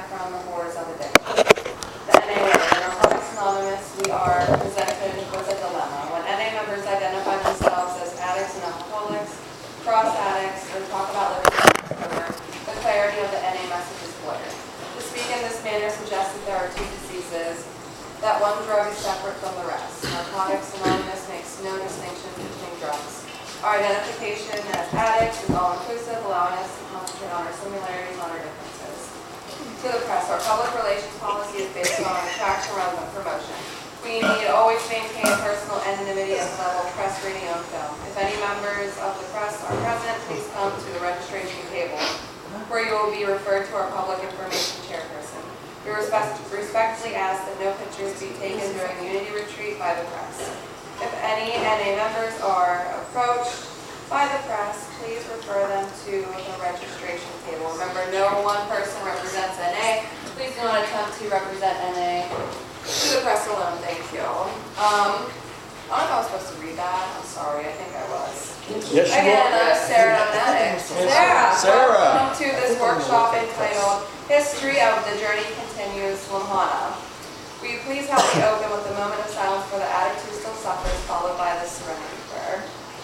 from the horrors of addiction. The NA in Narcotics Anonymous, we are presented with a dilemma. When NA members identify themselves as addicts and alcoholics, cross addicts, or talk about living together, the clarity of the NA message is blurred. To speak in this manner suggests that there are two diseases, that one drug is separate from the rest. Narcotics Anonymous makes no distinction between drugs. Our identification as addicts is all-inclusive, allowing us to concentrate on our similarities, not our differences. To the press, our public relations policy is based on attraction rather than promotion. We need to always maintain personal anonymity at the level of press, radio, and film. If any members of the press are present, please come to the registration table, where you will be referred to our public information chairperson. We respectfully ask that no pictures be taken during the Unity Retreat by the press. If any NA members are approached by the press, please refer them to the registration table. Remember, no one person represents NA. Please do not attempt to represent NA to the press alone. Thank you. I don't know if I was supposed to read that. I'm sorry. I think I was. Yes, you Again, are. Sarah, I'm an addict. Sarah. Welcome to this workshop entitled History of the Journey Continues, Lamhana. Will you please help me open with a moment of silence for the addict who still suffers, followed by the serenity prayer.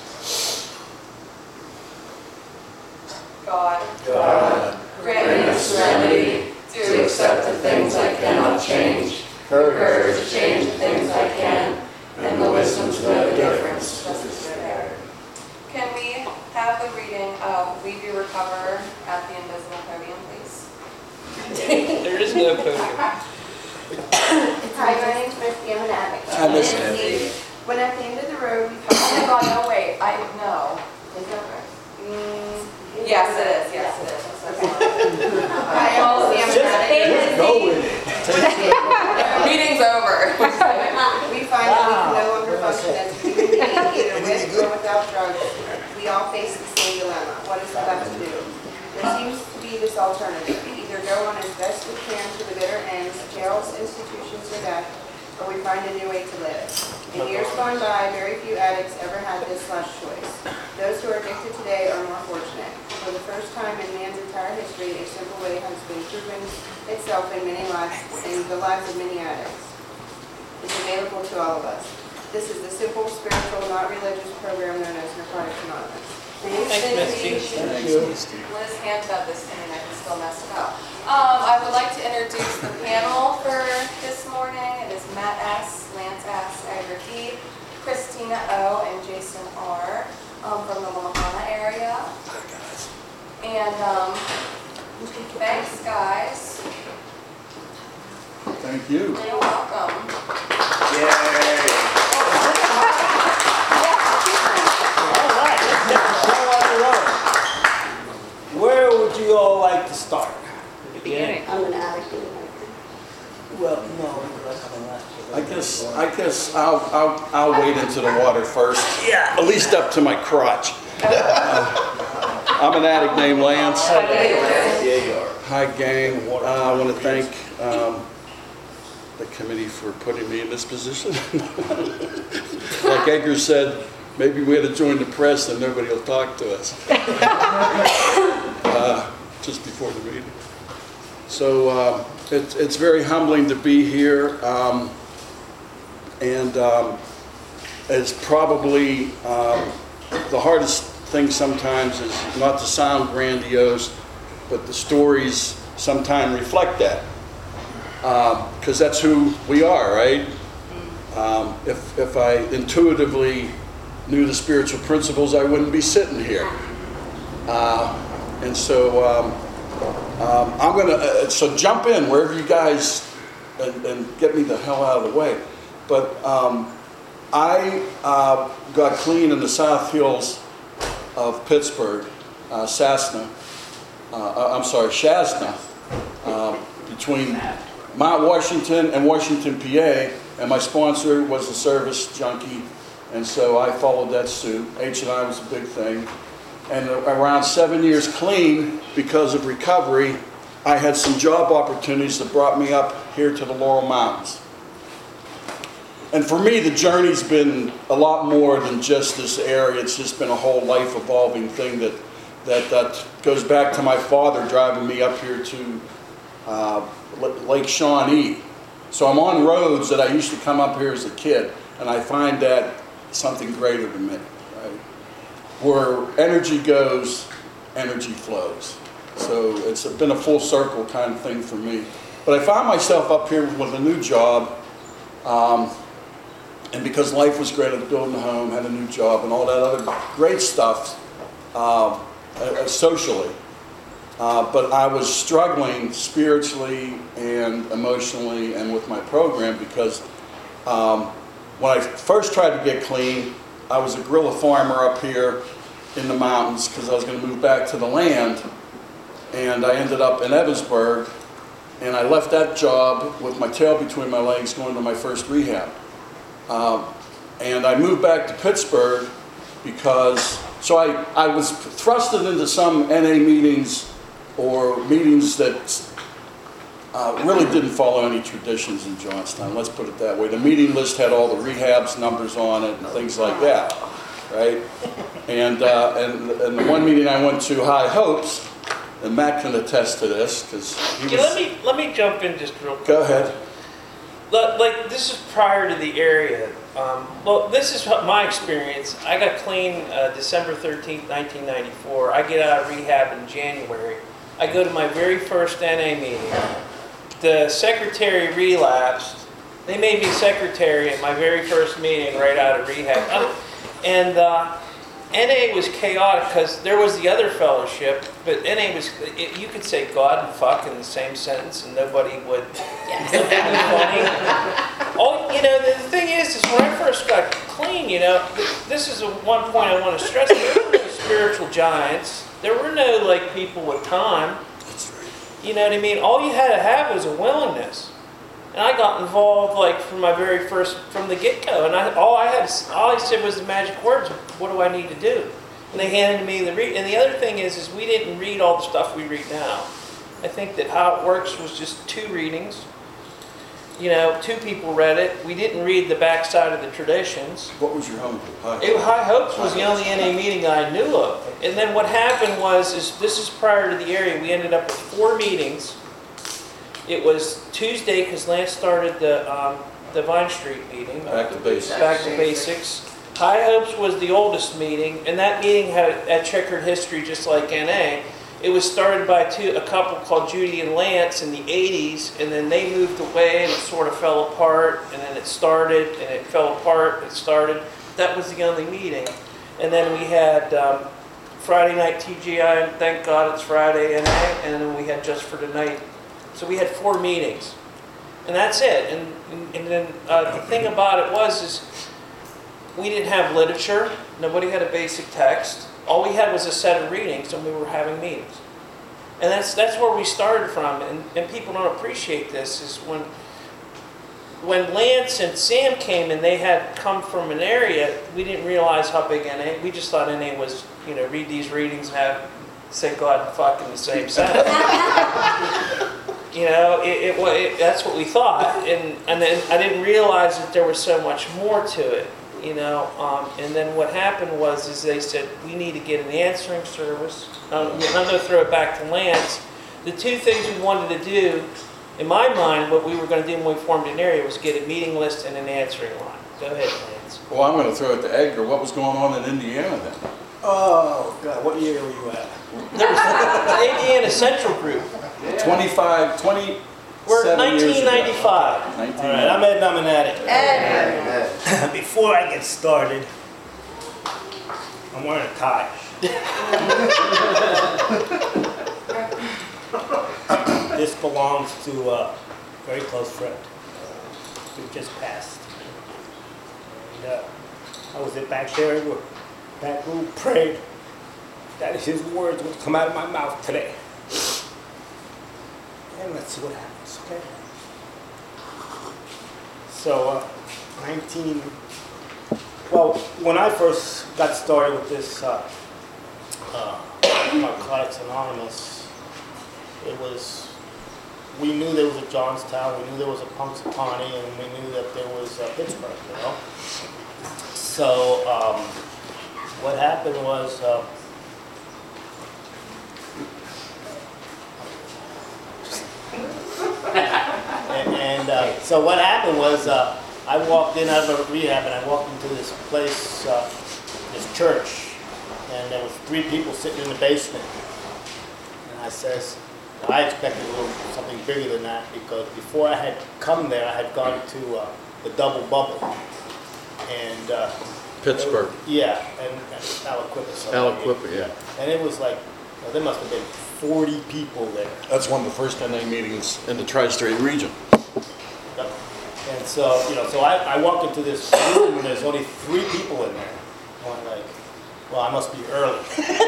God, grant me the serenity to accept the things I cannot change, courage to change the things I can, and the wisdom to know the difference. Can we have the reading of We Do Recover at the invisible podium, please? There is no podium. Hi, my name's Misty. I'm an addict. Hi, Misty. When at the end of the road, we Oh my God, no, wait, I know. Is that right? Yes, it is, yes, it is. I'm so sorry. Hi, I'm Misty. I'm an addict. Just go with it. Meeting's over. We find that we can no longer function as a human being, either with or without drugs. We all face the same dilemma. What is left to do? There seems to be this alternative. We either go on as best we can to the bitter ends, jails, institutions, or death, or we find a new way to live. In years gone by, very few addicts ever had this last choice. Those who are addicted today are more fortunate. For the first time in man's entire history, a simple way has been proven itself in many lives, in the lives of many addicts. It's available to all of us. This is the simple, spiritual, not religious program known as Narcotics Anonymous. Thanks, Misty. Liz handed up this to me and I can still mess it up. I would like to introduce the panel for this morning. It is Matt S., Lance S., Edgar D., Christina O., and Jason R. From the Lamhana area. And thanks, guys. Thank you. You're welcome. Where would you all like to start? Beginning. I'm an addict. Well, no. I guess I'll wade into the water first. Yeah. At least up to my crotch. I'm an addict named Lance. Hi, gang. I want to thank the committee for putting me in this position. Like Edgar said, maybe we had to join the press and nobody will talk to us. Just before the meeting. So it's very humbling to be here. It's probably the hardest thing sometimes is not to sound grandiose, but the stories sometimes reflect that. Because that's who we are, right? If I intuitively knew the spiritual principles, I wouldn't be sitting here. And so I'm going to, so jump in wherever you guys, and get me the hell out of the way. But I got clean in the South Hills of Pittsburgh, Shasna, between Mount Washington and Washington, PA, and my sponsor was a service junkie, and so I followed that suit. H&I was a big thing. And around 7 years clean, because of recovery, I had some job opportunities that brought me up here to the Laurel Mountains. And for me, the journey's been a lot more than just this area. It's just been a whole life evolving thing that goes back to my father driving me up here to Lake Shawnee. So I'm on roads that I used to come up here as a kid, and I find that something greater to me, right? Where energy goes, energy flows. So it's been a full circle kind of thing for me. But I found myself up here with a new job, and because life was great, I was building a home, had a new job, and all that other great stuff socially. But I was struggling spiritually and emotionally and with my program because when I first tried to get clean, I was a guerrilla farmer up here in the mountains because I was going to move back to the land. And I ended up in Evansburg, and I left that job with my tail between my legs going to my first rehab. And I moved back to Pittsburgh because, so I was thrusted into some NA meetings or meetings that really didn't follow any traditions in Johnstown, let's put it that way. The meeting list had all the rehabs numbers on it and things like that, right? And the one meeting I went to, High Hopes, and Matt can attest to this, because he was... Let me jump in just real quick. Go ahead. Like, this is prior to the area. Well, this is my experience. I got clean December 13th, 1994. I get out of rehab in January. I go to my very first NA meeting. The secretary relapsed. They made me secretary at my very first meeting right out of rehab. NA was chaotic because there was the other fellowship, but NA was, you could say God and fuck in the same sentence and nobody would look at me funny. The thing is when I first got clean, this is one point I want to stress. There were no spiritual giants. There were no people with time. You know what I mean? All you had to have was a willingness. And I got involved from my very first, from the get-go. And all I said was the magic words, what do I need to do? And they handed me the read. And the other thing is we didn't read all the stuff we read now. I think that how it works was just 2 readings. 2 people read it. We didn't read the backside of the traditions. What was your home group? High Hopes was the only NA meeting I knew of. And then what happened was, this is prior to the area, we ended up with 4 meetings. It was Tuesday because Lance started the Vine Street meeting. Back to basics. Back to basics. High Hopes was the oldest meeting, and that meeting had a checkered history just like NA. It was started by a couple called Judy and Lance in the 80s, and then they moved away and it sort of fell apart, and then it started, and it fell apart, it started. That was the only meeting. And then we had Friday night TGI, and thank God it's Friday NA, and then we had Just for Tonight. So we had 4 meetings, and that's it. And then the thing about it is we didn't have literature. Nobody had a basic text. All we had was a set of readings, and we were having meetings. And that's where we started from. And people don't appreciate this is when Lance and Sam came and they had come from an area, we didn't realize how big NA. We just thought NA was read these readings and say God and fuck in the same sentence. That's what we thought, and then I didn't realize that there was so much more to it, and then what happened was they said we need to get an answering service. I'm going to throw it back to Lance. The 2 things we wanted to do, in my mind, what we were going to do when we formed an area was get a meeting list and an answering line. Go ahead, Lance. Well, I'm going to throw it to Edgar. What was going on in Indiana then? Oh, God, what year were you at? There was the Indiana Central Group. 20 We're Seven years ago. 1995. All right, I'm Ed Nominati. Ed. Before I get started, I'm wearing a tie. This belongs to a very close friend who just passed. And I was back there, back room, prayed that his words would come out of my mouth today. And let's see what happens, okay? So, when I first got started with this Narcotics Anonymous, we knew there was a Johnstown, we knew there was a Punxsutawney, and we knew that there was Pittsburgh, So, what happened was, So what happened was, I walked in out of a rehab and I walked into this place, this church, and there was 3 people sitting in the basement. And I says, I expected a little something bigger than that because before I had come there, I had gone to the Double Bubble. And Pittsburgh. yeah, and Aliquippa. Aliquippa, yeah. And it was like, well, there must have been 40 people there. That's one of the first NA meetings in the Tri-State region. Yep. And so, so I walk into this room and there's only 3 people in there. I'm like, well, I must be early,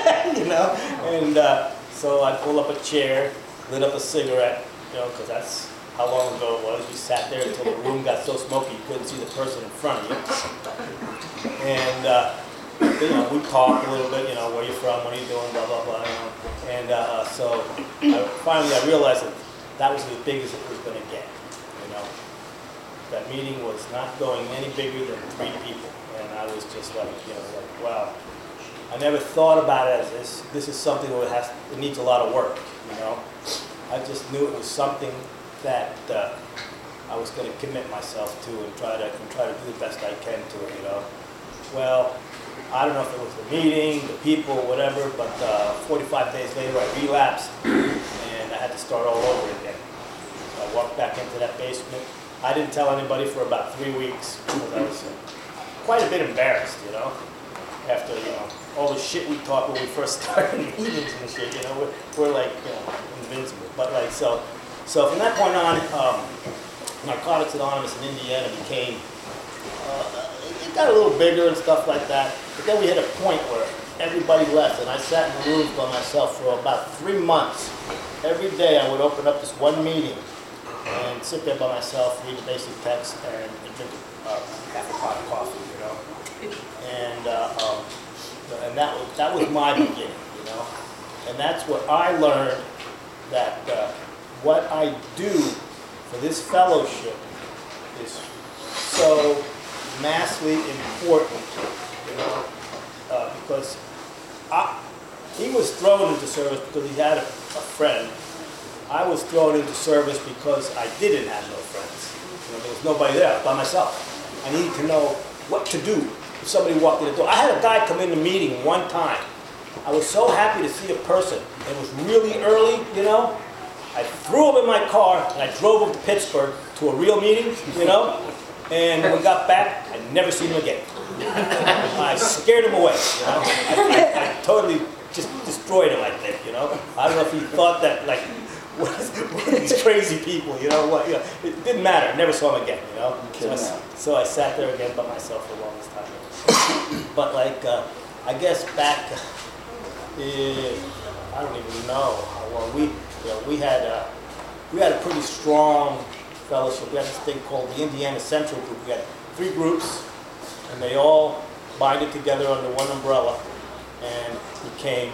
And so I pull up a chair, lit up a cigarette, because that's how long ago it was. We sat there until the room got so smoky you couldn't see the person in front of you. And, we talked a little bit, where you from, what are you doing, blah, blah, blah. And so finally I realized that was as big as it was going to get, That meeting was not going any bigger than 3 people. And I was just like, wow. I never thought about it as this is something that it needs a lot of work, I just knew it was something that I was going to commit myself to and try to do the best I can to it, Well, I don't know if it was the meeting, the people, whatever, but 45 days later I relapsed and I had to start all over again. So I walked back into that basement. I didn't tell anybody for about 3 weeks because I was quite a bit embarrassed, after, all the shit we talked when we first started meetings and shit, we're like, invincible. But like, so from that point on, Narcotics Anonymous in Indiana became, it got a little bigger and stuff like that. But then we hit a point where everybody left and I sat in the rooms by myself for about 3 months. Every day I would open up this one meeting and sit there by myself, read the basic text, and drink half a pot of coffee, And that was my beginning, And that's what I learned, that what I do for this fellowship is so massively important, because he was thrown into service because he had a friend. I was thrown into service because I didn't have no friends. There was nobody there, by myself. I needed to know what to do if somebody walked in the door. I had a guy come in the meeting one time. I was so happy to see a person. It was really early, I threw him in my car and I drove him to Pittsburgh to a real meeting, And when we got back, I'd never seen him again. I scared him away, I totally just destroyed him, I think, I don't know if he thought that, like, what are these crazy people, It didn't matter. I never saw him again, So I sat there again by myself for the longest time. But like, I guess back, I don't even know how long we had a pretty strong fellowship. We had this thing called the Indiana Central Group. We had 3 groups, and they all binded together under one umbrella, and became,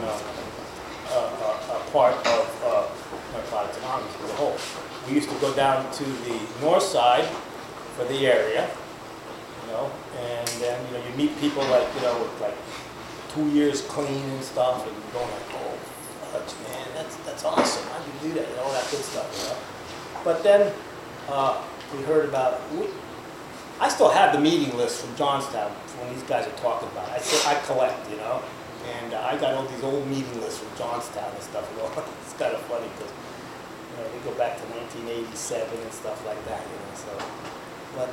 a part of Narcotics Anonymous as a whole. We used to go down to the north side for the area, and then you meet people like with like 2 years clean and stuff, and you're going like, oh, fudge, man, that's awesome. How do you do that? All that good stuff, But then we heard about. I still have the meeting list from Johnstown when these guys are talking about it. I collect, and I got all these old meeting lists from Johnstown and stuff. It's kind of funny because they go back to 1987 and stuff like that. So, but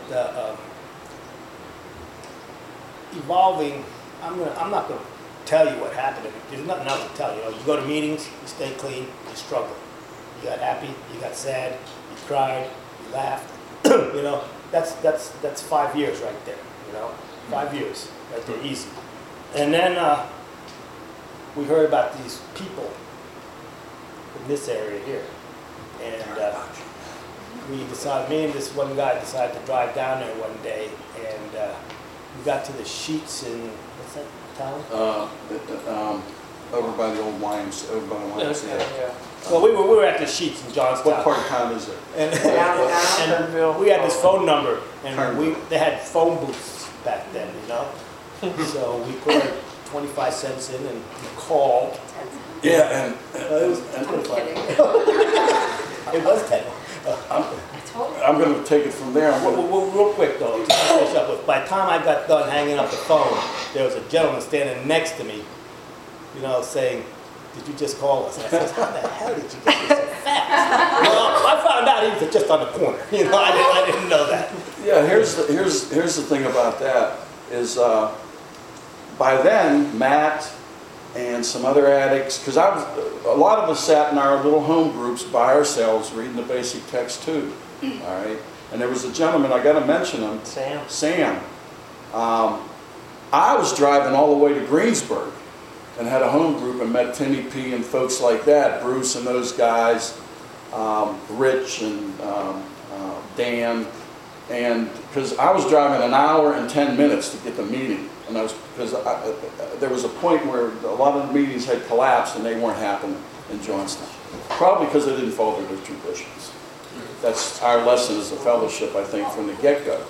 evolving. I'm not going to tell you what happened. There's nothing else to tell you. You go to meetings, you stay clean, you struggle. You got happy, you got sad, you cried, you laughed. That's 5 years right there. 5 years right there, easy. And then we heard about these people in this area here, and we decided. Me and this one guy decided to drive down there one day, and we got to the Sheets in what's that town? Over by the old wines, over by the wines. Yeah. Well, we were at the Sheets in Johnstown. What part of town is it? And we had this phone number, and they had phone booths back then, So we put 25 cents in and called. Yeah, and It was 25. It was 10. I'm going to take it from there. I'm gonna, Real quick though, to finish up with, by the time I got done hanging up the phone, there was a gentleman standing next to me, you know, saying, "Did you just call us?" And I said, "How the hell did you get here so fast?" Well, I found out he was just on the corner. You know, I didn't know that. yeah, here's the thing about that is by then Matt and some other addicts, because a lot of us sat in our little home groups by ourselves reading the basic text too. All right, and there was a gentleman, I got to mention him, Sam. I was driving all the way to Greensburg and had a home group and met Timmy P and folks like that, Bruce and those guys, Rich and Dan, and because I was driving an hour and 10 minutes to get the meeting, and because there was a point where a lot of the meetings had collapsed and they weren't happening in Johnstown, probably because they didn't follow their traditions. That's our lesson as a fellowship, I think, from the get-go.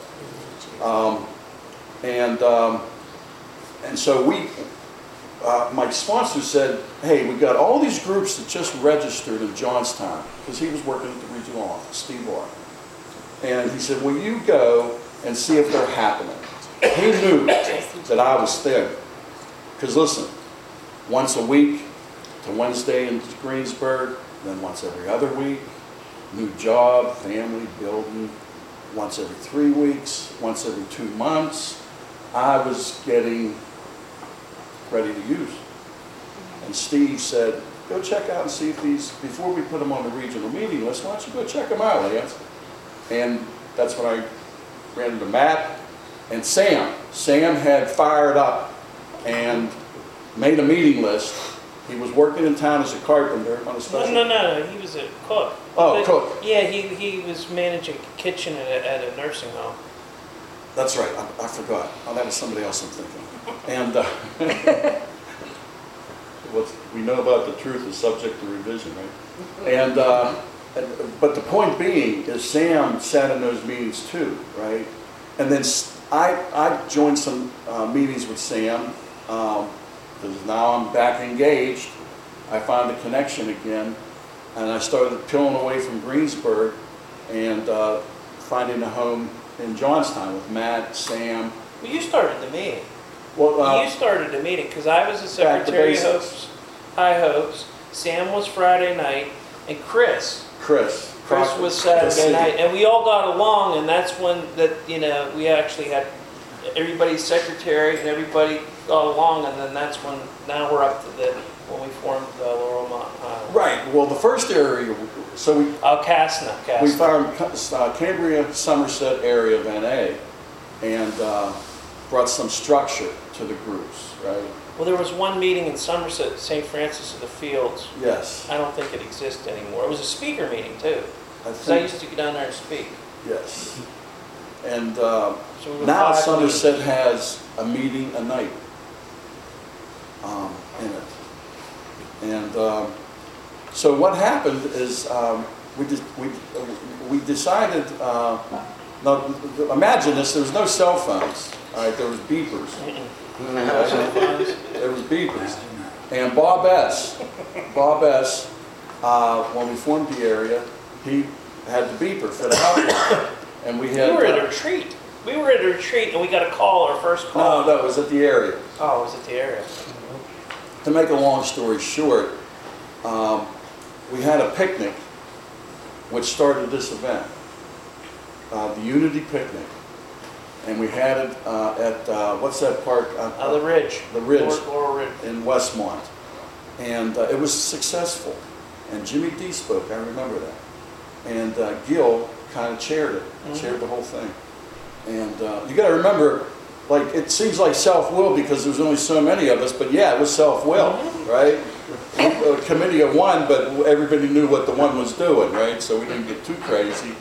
And so my sponsor said, "Hey, we got all these groups that just registered in Johnstown," because he was working at the regional office, Steve Orr. And he said, "Will you go and see if they're happening?" He knew that I was thin. Because listen, once a week to Wednesday in Greensburg, then once every other week, new job, family, building, once every 3 weeks, once every 2 months, I was getting ready to use. And Steve said, "Go check out and see if these, before we put them on the regional meeting list, why don't you go check them out, Lance?" And that's when I ran into Matt and Sam. Sam had fired up and made a meeting list. He was working in town as a carpenter on a special... No, he was a cook. Oh, But, cook. Yeah, he was managing a kitchen at a nursing home. That's right, I forgot. Oh, that was somebody else I'm thinking. And what we know about the truth is subject to revision, right? And but the point being is Sam sat in those meetings too, right? And then I joined some meetings with Sam because now I'm back engaged. I found a connection again, and I started peeling away from Greensburg and finding a home in Johnstown with Matt, Sam. Well, you started the meeting. Well, You started the meeting because I was the secretary of basics. High Hopes. Sam was Friday night, and Chris was Saturday night, and we all got along, and that's when we actually had everybody's secretary and everybody got along, and then that's when now we're up to when we formed Laurelmont. Right. Well, the first area, so we Casna. we found Cambria, Somerset area of NA, and brought some structure to the groups, right? Well, there was one meeting in Somerset, St. Francis of the Fields. Yes. I don't think it exists anymore. It was a speaker meeting too. I Because I used to go down there and speak. Yes. And So we were now 5 Somerset meetings. has a meeting a night in it. And so what happened is we decided, now imagine this, there was no cell phones, all right, there was beepers. There was beepers. And Bob S., when we formed the area, he had the beeper for the helpline. And we had... We were at a retreat. We were at a retreat and we got a call, our first call. No, that was at the area. Oh, it was at the area. To make a long story short, we had a picnic which started this event, the Unity Picnic. And we had it at, what's that park? The Ridge. The Ridge. Laurel Ridge. In Westmont. And it was successful. And Jimmy D spoke, I remember that. And Gil kind of chaired it, chaired the whole thing. And you got to remember, like, it seems like self-will because there's only so many of us, but yeah, it was self-will, right? A committee of one, but everybody knew what the one was doing, right? So we didn't get too crazy.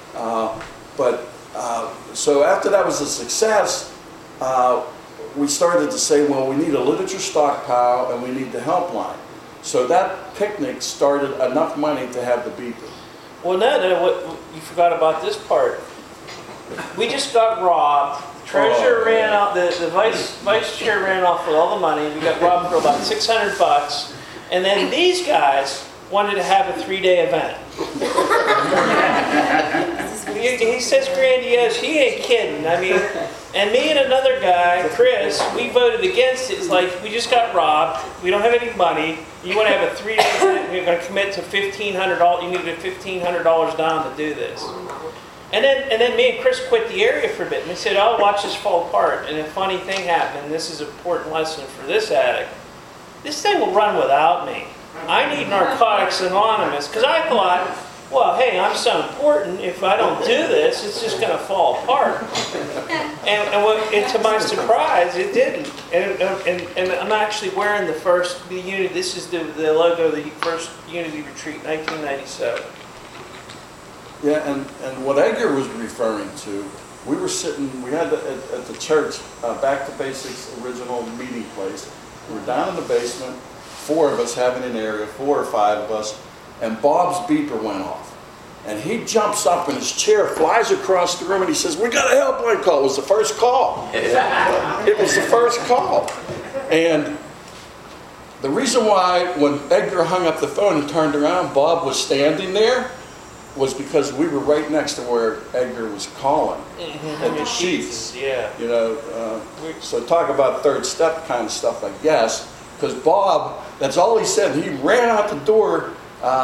So after that was a success, we started to say, well, we need a literature stockpile and we need the helpline. So that picnic started enough money to have the beeper. Well, no, what you forgot about this part. We just got robbed. The treasurer ran out. The vice chair ran off with all the money. We got robbed for about $600, and then these guys wanted to have a 3-day event. he says grandiose, he ain't kidding. I mean, and me and another guy, Chris, we voted against it. It's like, we just got robbed, we don't have any money, you want to have a 3-day event, you're going to commit to $1,500, you need to get $1,500 down to do this. And then me and Chris quit the area for a bit, and we said, oh, watch this fall apart. And a funny thing happened, and this is an important lesson for this addict. This thing will run without me. I need Narcotics Anonymous, because I thought, well, hey, I'm so important, if I don't do this, it's just going to fall apart. And to my surprise, it didn't. And I'm actually wearing the unity, this is the logo of the first Unity Retreat, 1997. Yeah, and what Edgar was referring to, we were sitting, we had at the church, Back to Basics original meeting place. We were down in the basement, 4 of us having an area, 4 or 5 of us, and Bob's beeper went off. And he jumps up in his chair, flies across the room, and he says, we got a helpline call. It was the first call. It was the first call. And the reason why when Edgar hung up the phone and turned around, Bob was standing there, was because we were right next to where Edgar was calling at the sheets. Yeah. You know, so talk about third step kind of stuff, I guess. Because Bob, that's all he said. He ran out the door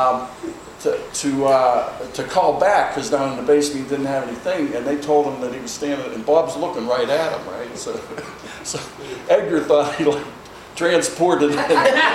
to call back because down in the basement he didn't have anything, and they told him that he was standing, and Bob's looking right at him, right? So Edgar thought he like transported him.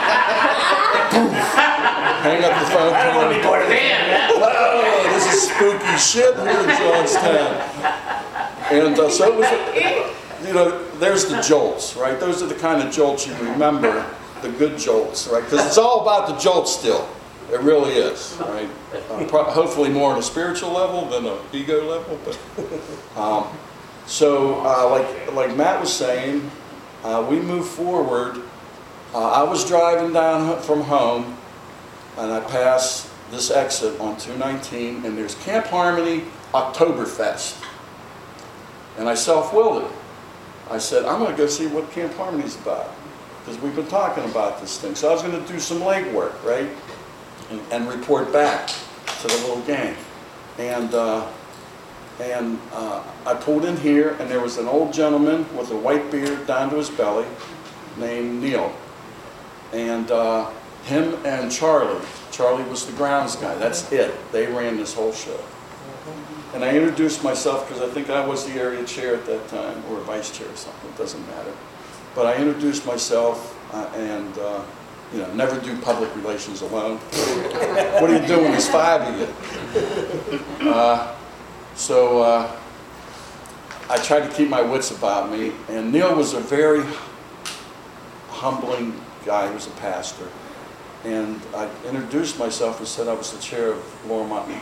Hang up the phone. I don't want to be part of that. Oh, this is spooky shit here in Johnstown. And so it was, you know, there's the jolts, right? Those are the kind of jolts you remember, the good jolts, right? Because it's all about the jolts still. It really is, right? Hopefully more on a spiritual level than an ego level. But like Matt was saying, we moved forward. I was driving down from home, and I passed this exit on 219, and there's Camp Harmony Oktoberfest. And I self-willed it. I said, I'm going to go see what Camp Harmony's about, because we've been talking about this thing. So I was going to do some legwork, right, and report back to the little gang. And I pulled in here, and there was an old gentleman with a white beard down to his belly named Neil. And him and Charlie. Charlie was the grounds guy. That's it. They ran this whole show. And I introduced myself because I think I was the area chair at that time, or vice chair or something. It doesn't matter. But I introduced myself, and you know, never do public relations alone. What are you doing? There's 5 of you. So I tried to keep my wits about me. And Neil was a very humbling guy. He was a pastor. And I introduced myself and said I was the chair of Laurel Mountain,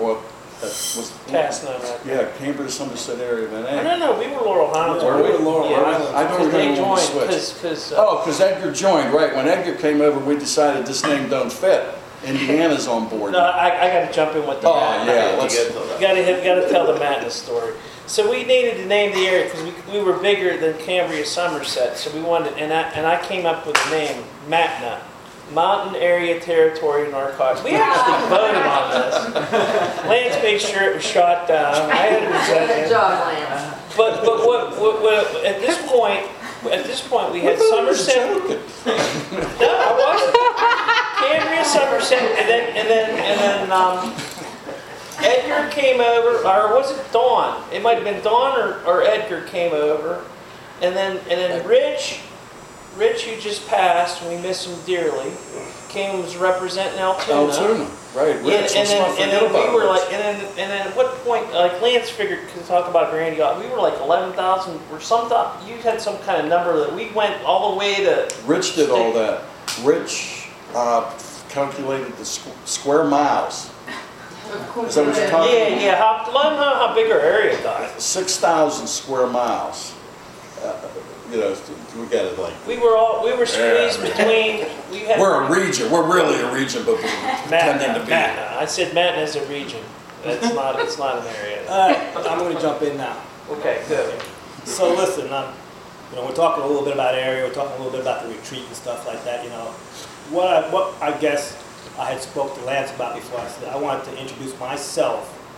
yeah, Cambridge, Somerset area of NA. No, we were Laurel Highlands. Were we? Yeah, I don't remember when we switched. Because Edgar joined, right. When Edgar came over, we decided this name don't fit. Indiana's on board. No, I got to jump in with the Matt. Yeah, let's got to tell the Madness story. So we needed to name the area because we were bigger than Cambria, Somerset. So we wanted, and I came up with the name MATNA, Mountain Area Territory Narcotics. We actually voted on this. Lance made sure it was shot down. I had to resent it. Good job, Lance. But what at this point we had Somerset. No, I wasn't. Cambria, Somerset, and then Edgar came over, or was it Dawn? It might have been Dawn or Edgar came over, and then Rich, who just passed, and we miss him dearly, came and was representing Altoona. Altoona, right? Rich, and then we were like, and then at what point, like Lance figured, to talk about grandiose, we were like 11,000 or something. You had some kind of number that we went all the way to. Rich did all that. Rich calculated the square miles. Is that what you're talking about? Yeah. I don't know how big our area got. 6,000 square miles. You know, we got it like. We were squeezed between. We're a region. We're really a region, but we're pretending to be. Matna. I said Matna is a region. It's not an area. I'm going to jump in now. Okay, good. So listen, we're talking a little bit about area. We're talking a little bit about the retreat and stuff like that. You know, what I guess I had spoke to Lance about before. I said I wanted to introduce myself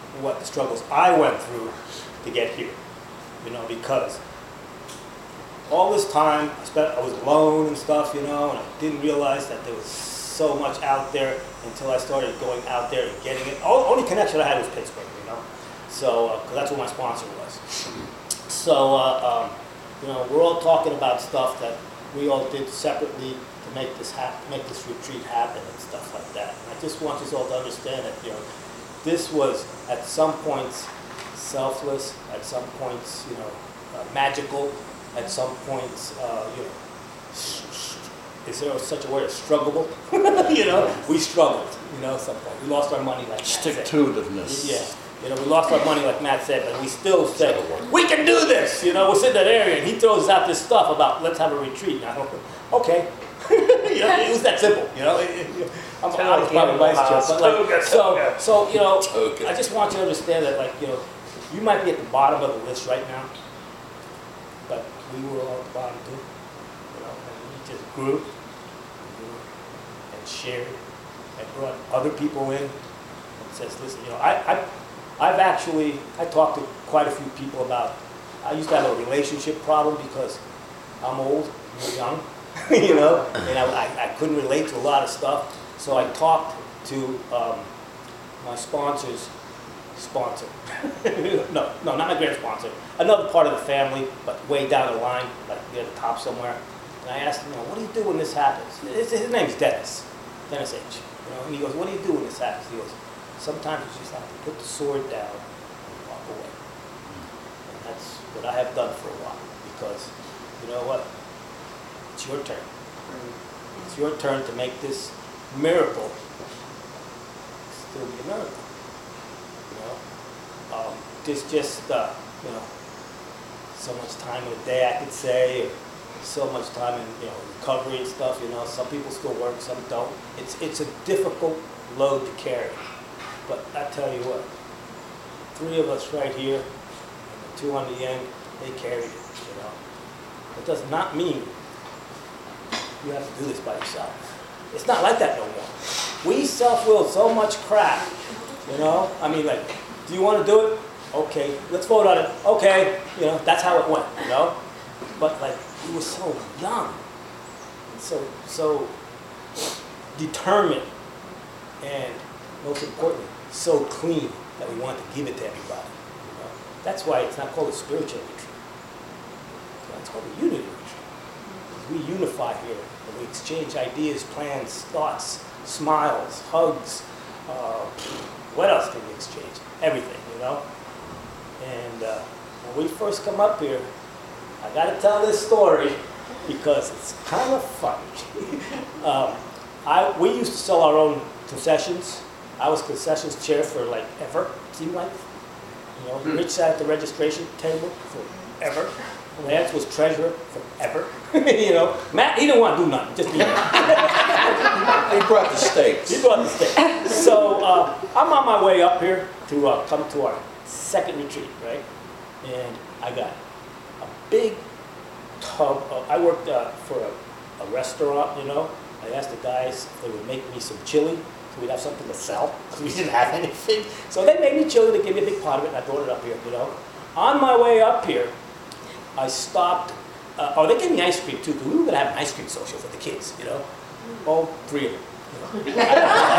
what the struggles I went through to get here. You know, because all this time I was alone and stuff, you know, and I didn't realize that there was so much out there until I started going out there and getting it. Only connection I had was Pittsburgh, you know. So, 'cause that's where my sponsor was. So, you know, we're all talking about stuff that we all did separately to make this retreat happen and stuff like that. And I just want you all to understand that, you know, this was at some points selfless, at some points, you know, magical, at some points, you know, is there such a word as struggleable? You know, we struggled, you know, at some point. We lost our money like Matt said. Stick-to-itiveness. Yeah. You know, we lost our money like Matt said, but we still said, we can do this! You know, we're sitting in that area and he throws out this stuff about, let's have a retreat. And I go, okay. You know, it was that simple, you know. I was probably vice chair, but like, so, you know, I just want you to understand that, like, you know, you might be at the bottom of the list right now, but we were all at the bottom too. You know, and we just grew and shared and brought other people in and says, listen, you know, I talked to quite a few people about, I used to have a relationship problem because I'm old, you're young, you know, and I couldn't relate to a lot of stuff. So I talked to my sponsor's sponsor. no, not my grand sponsor. Another part of the family, but way down the line, like near the top somewhere. And I asked him, you know, what do you do when this happens? His name's Dennis H. You know, and he goes, what do you do when this happens? He goes, sometimes you just have to put the sword down and walk away. And that's what I have done for a while, because you know what? It's your turn. It's your turn to make this miracle still be a miracle. You know, there's just you know, so much time in the day, I could say, or so much time in, you know, recovery and stuff. You know, some people still work, some don't. It's a difficult load to carry. But I tell you what, 3 of us right here, and the 2 on the end, they carried it. You know, it does not mean you have to do this by yourself. It's not like that no more. We self-will so much crap, you know? I mean, like, do you want to do it? Okay, let's vote on it. Okay, you know, that's how it went, you know? But, like, we were so young, and so determined, and most importantly, so clean that we wanted to give it to everybody, you know? That's why it's not called a spiritual retreat. It's called a unity retreat. We unify here, and we exchange ideas, plans, thoughts, smiles, hugs. What else can we exchange? Everything, you know? And when we first come up here, I got to tell this story because it's kind of funny. We used to sell our own concessions. I was concessions chair for like ever, seemed like. You know, Rich sat at the registration table forever. Lance was treasurer forever. You know, Matt, he didn't want to do nothing, just be there. He brought the steaks. He brought the steaks. So I'm on my way up here to come to our second retreat, right? And I got a big tub. I worked for a restaurant, you know. I asked the guys if they would make me some chili so we'd have something to sell because we didn't have anything. So they made me chili. They gave me a big pot of it, and I brought it up here, you know. On my way up here, I stopped. They gave me ice cream too, because we were going to have an ice cream social for the kids, you know. All 3 of them. You know?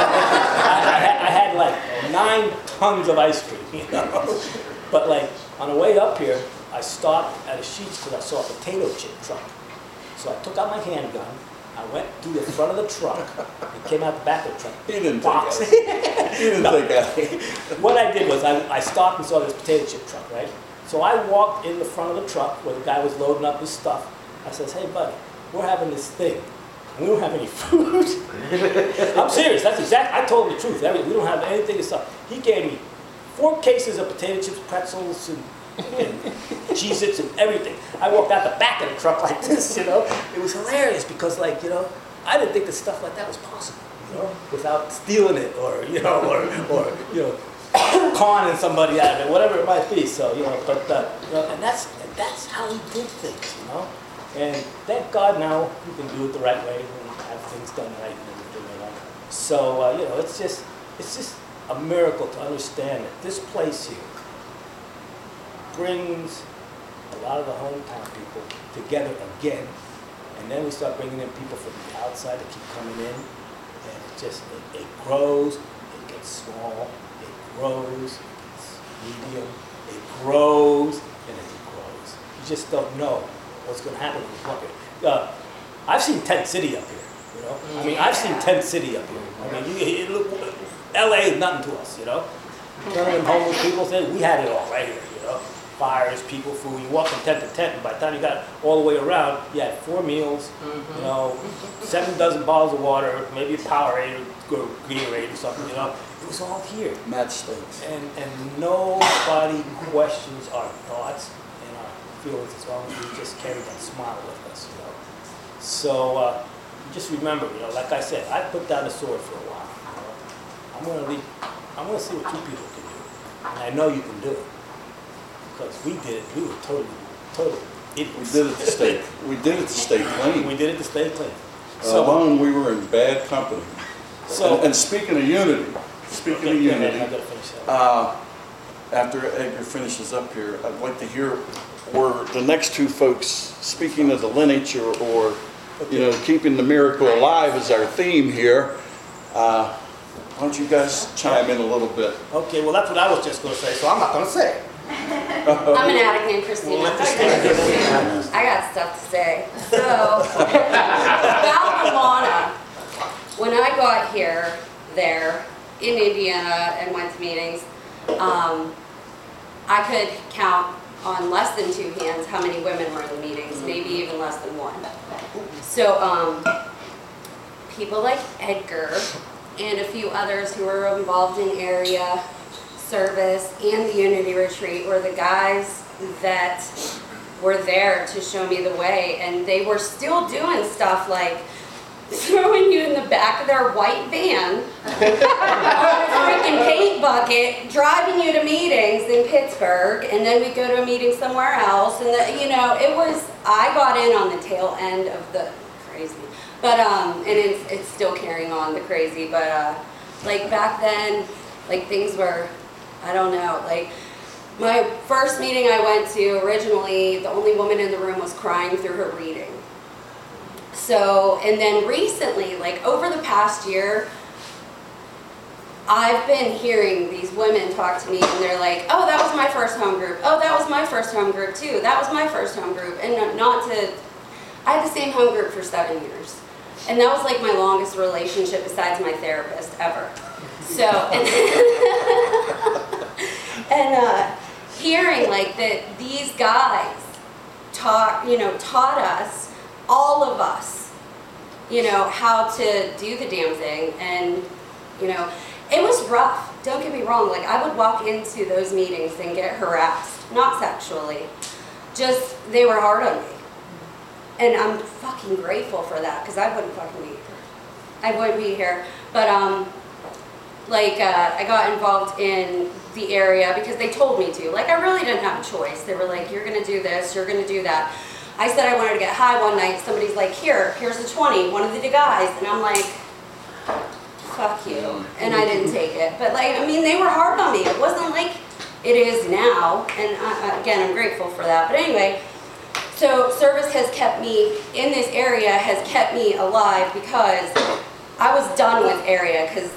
I had like 9 tons of ice cream, you know. But like on the way up here, I stopped at a Sheetz because I saw a potato chip truck. So I took out my handgun. I went to the front of the truck and came out the back of the truck. He didn't Box. take that. He didn't take that. What I did was I stopped and saw this potato chip truck, right? So I walked in the front of the truck where the guy was loading up his stuff. I says, hey buddy, we're having this thing. And we don't have any food. I'm serious, that's exactly, I told him the truth. We don't have anything to sell. He gave me 4 cases of potato chips, pretzels, and Cheez-Its and everything. I walked out the back of the truck like this, you know. It was hilarious because, like, you know, I didn't think that stuff like that was possible, you know, without stealing it or, you know, or you know, conning somebody out of it, whatever it might be. So, you know, but, you know, and that's how he did things, you know. And thank God now you can do it the right way and have things done right and everything, you know. So, you know, it's just a miracle to understand that this place here brings a lot of the hometown people together again. And then we start bringing in people from the outside that keep coming in. And it grows, it gets small, it grows, it's medium, it grows, and it grows. You just don't know what's going to happen with the bucket. I've seen Tent City up here, you know? I mean, I've seen Tent City up here. I mean, LA is nothing to us, you know? Turning homeless people, saying we had it all right here, you know? Fires, people, food. You walk from tent to tent, and by the time you got all the way around, you had 4 meals, you know, 7 dozen bottles of water, maybe a Powerade or Gatorade or something, you know. It was all here. Matchsticks. And nobody questions our thoughts and our feelings as long as we just carry that smile with us, you know. So just remember, you know, like I said, I put down the sword for a while. You know? I'm gonna see what you people can do, and I know you can do it. Because we did it, we were total idiots. We did it to stay clean. We did it to stay clean. Alone, we were in bad company. So, And speaking of unity, I gotta finish that. after Edgar finishes up here, I'd like to hear where the next two folks, speaking of the lineage or you know, keeping the miracle alive is our theme here. Why don't you guys chime in a little bit? Okay, well that's what I was just gonna say, so I'm not gonna say it. I'm an addict named Christina. I got stuff to say. So, about Luana, when I got here, there, in Indiana and went to meetings, I could count on less than 2 hands how many women were in the meetings, maybe even less than 1. So, people like Edgar and a few others who were involved in area service and the Unity Retreat were the guys that were there to show me the way, and they were still doing stuff like throwing you in the back of their white van on a freaking paint bucket, driving you to meetings in Pittsburgh, and then we'd go to a meeting somewhere else, and you know, I got in on the tail end of the crazy, but and it's still carrying on the crazy, but like back then, like things were, I don't know, like my first meeting I went to originally, the only woman in the room was crying through her reading. So, and then recently, like over the past year, I've been hearing these women talk to me and they're like, oh, that was my first home group. Oh, that was my first home group too. That was my first home group. And I had the same home group for 7 years. And that was like my longest relationship besides my therapist ever. So, and hearing like that these guys taught us, all of us, you know, how to do the damn thing. And, you know, it was rough. Don't get me wrong. Like, I would walk into those meetings and get harassed, not sexually, just they were hard on me. And I'm fucking grateful for that, because I wouldn't fucking be here. I wouldn't be here. But, I got involved in the area because they told me to. Like, I really didn't have a choice. They were like, you're going to do this, you're going to do that. I said I wanted to get high one night. Somebody's like, here's a 20, one of the guys. And I'm like, fuck you. And I didn't take it. But, like, I mean, they were hard on me. It wasn't like it is now. And, again, I'm grateful for that. But anyway, so service has kept me in this area, has kept me alive because I was done with area because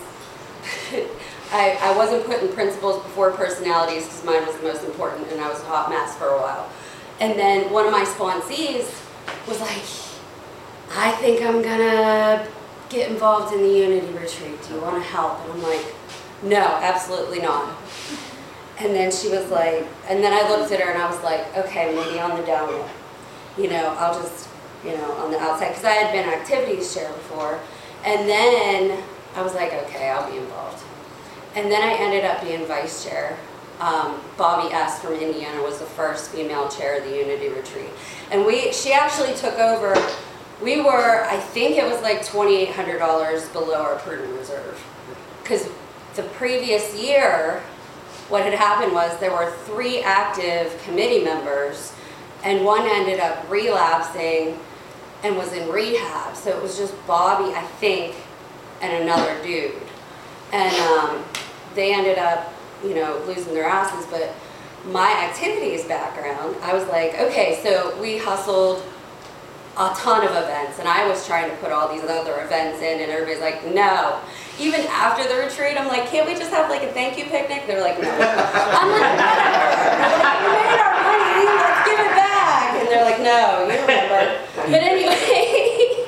I wasn't putting principles before personalities because mine was the most important and I was a hot mess for a while. And then one of my sponsees was like, I think I'm gonna get involved in the Unity Retreat. Do you want to help? And I'm like, no, absolutely not. And then she was like, and then I looked at her and I was like, okay, maybe on the down low. You know, I'll just, you know, on the outside, because I had been activities chair before. And then I was like, okay, I'll be involved. And then I ended up being vice chair. Bobby S. from Indiana was the first female chair of the Unity Retreat. And she actually took over. We were, I think it was like $2,800 below our prudent reserve. Because the previous year, what had happened was there were 3 active committee members and one ended up relapsing and was in rehab. So it was just Bobby, I think, and another dude. And they ended up, you know, losing their asses, but my activities background, I was like, okay, so we hustled a ton of events, and I was trying to put all these other events in, and everybody's like, no. Even after the retreat, I'm like, can't we just have like a thank you picnic? They're like, no. I'm like, whatever. We made our money, let's give it back. And they're like, no, you remember. But anyway,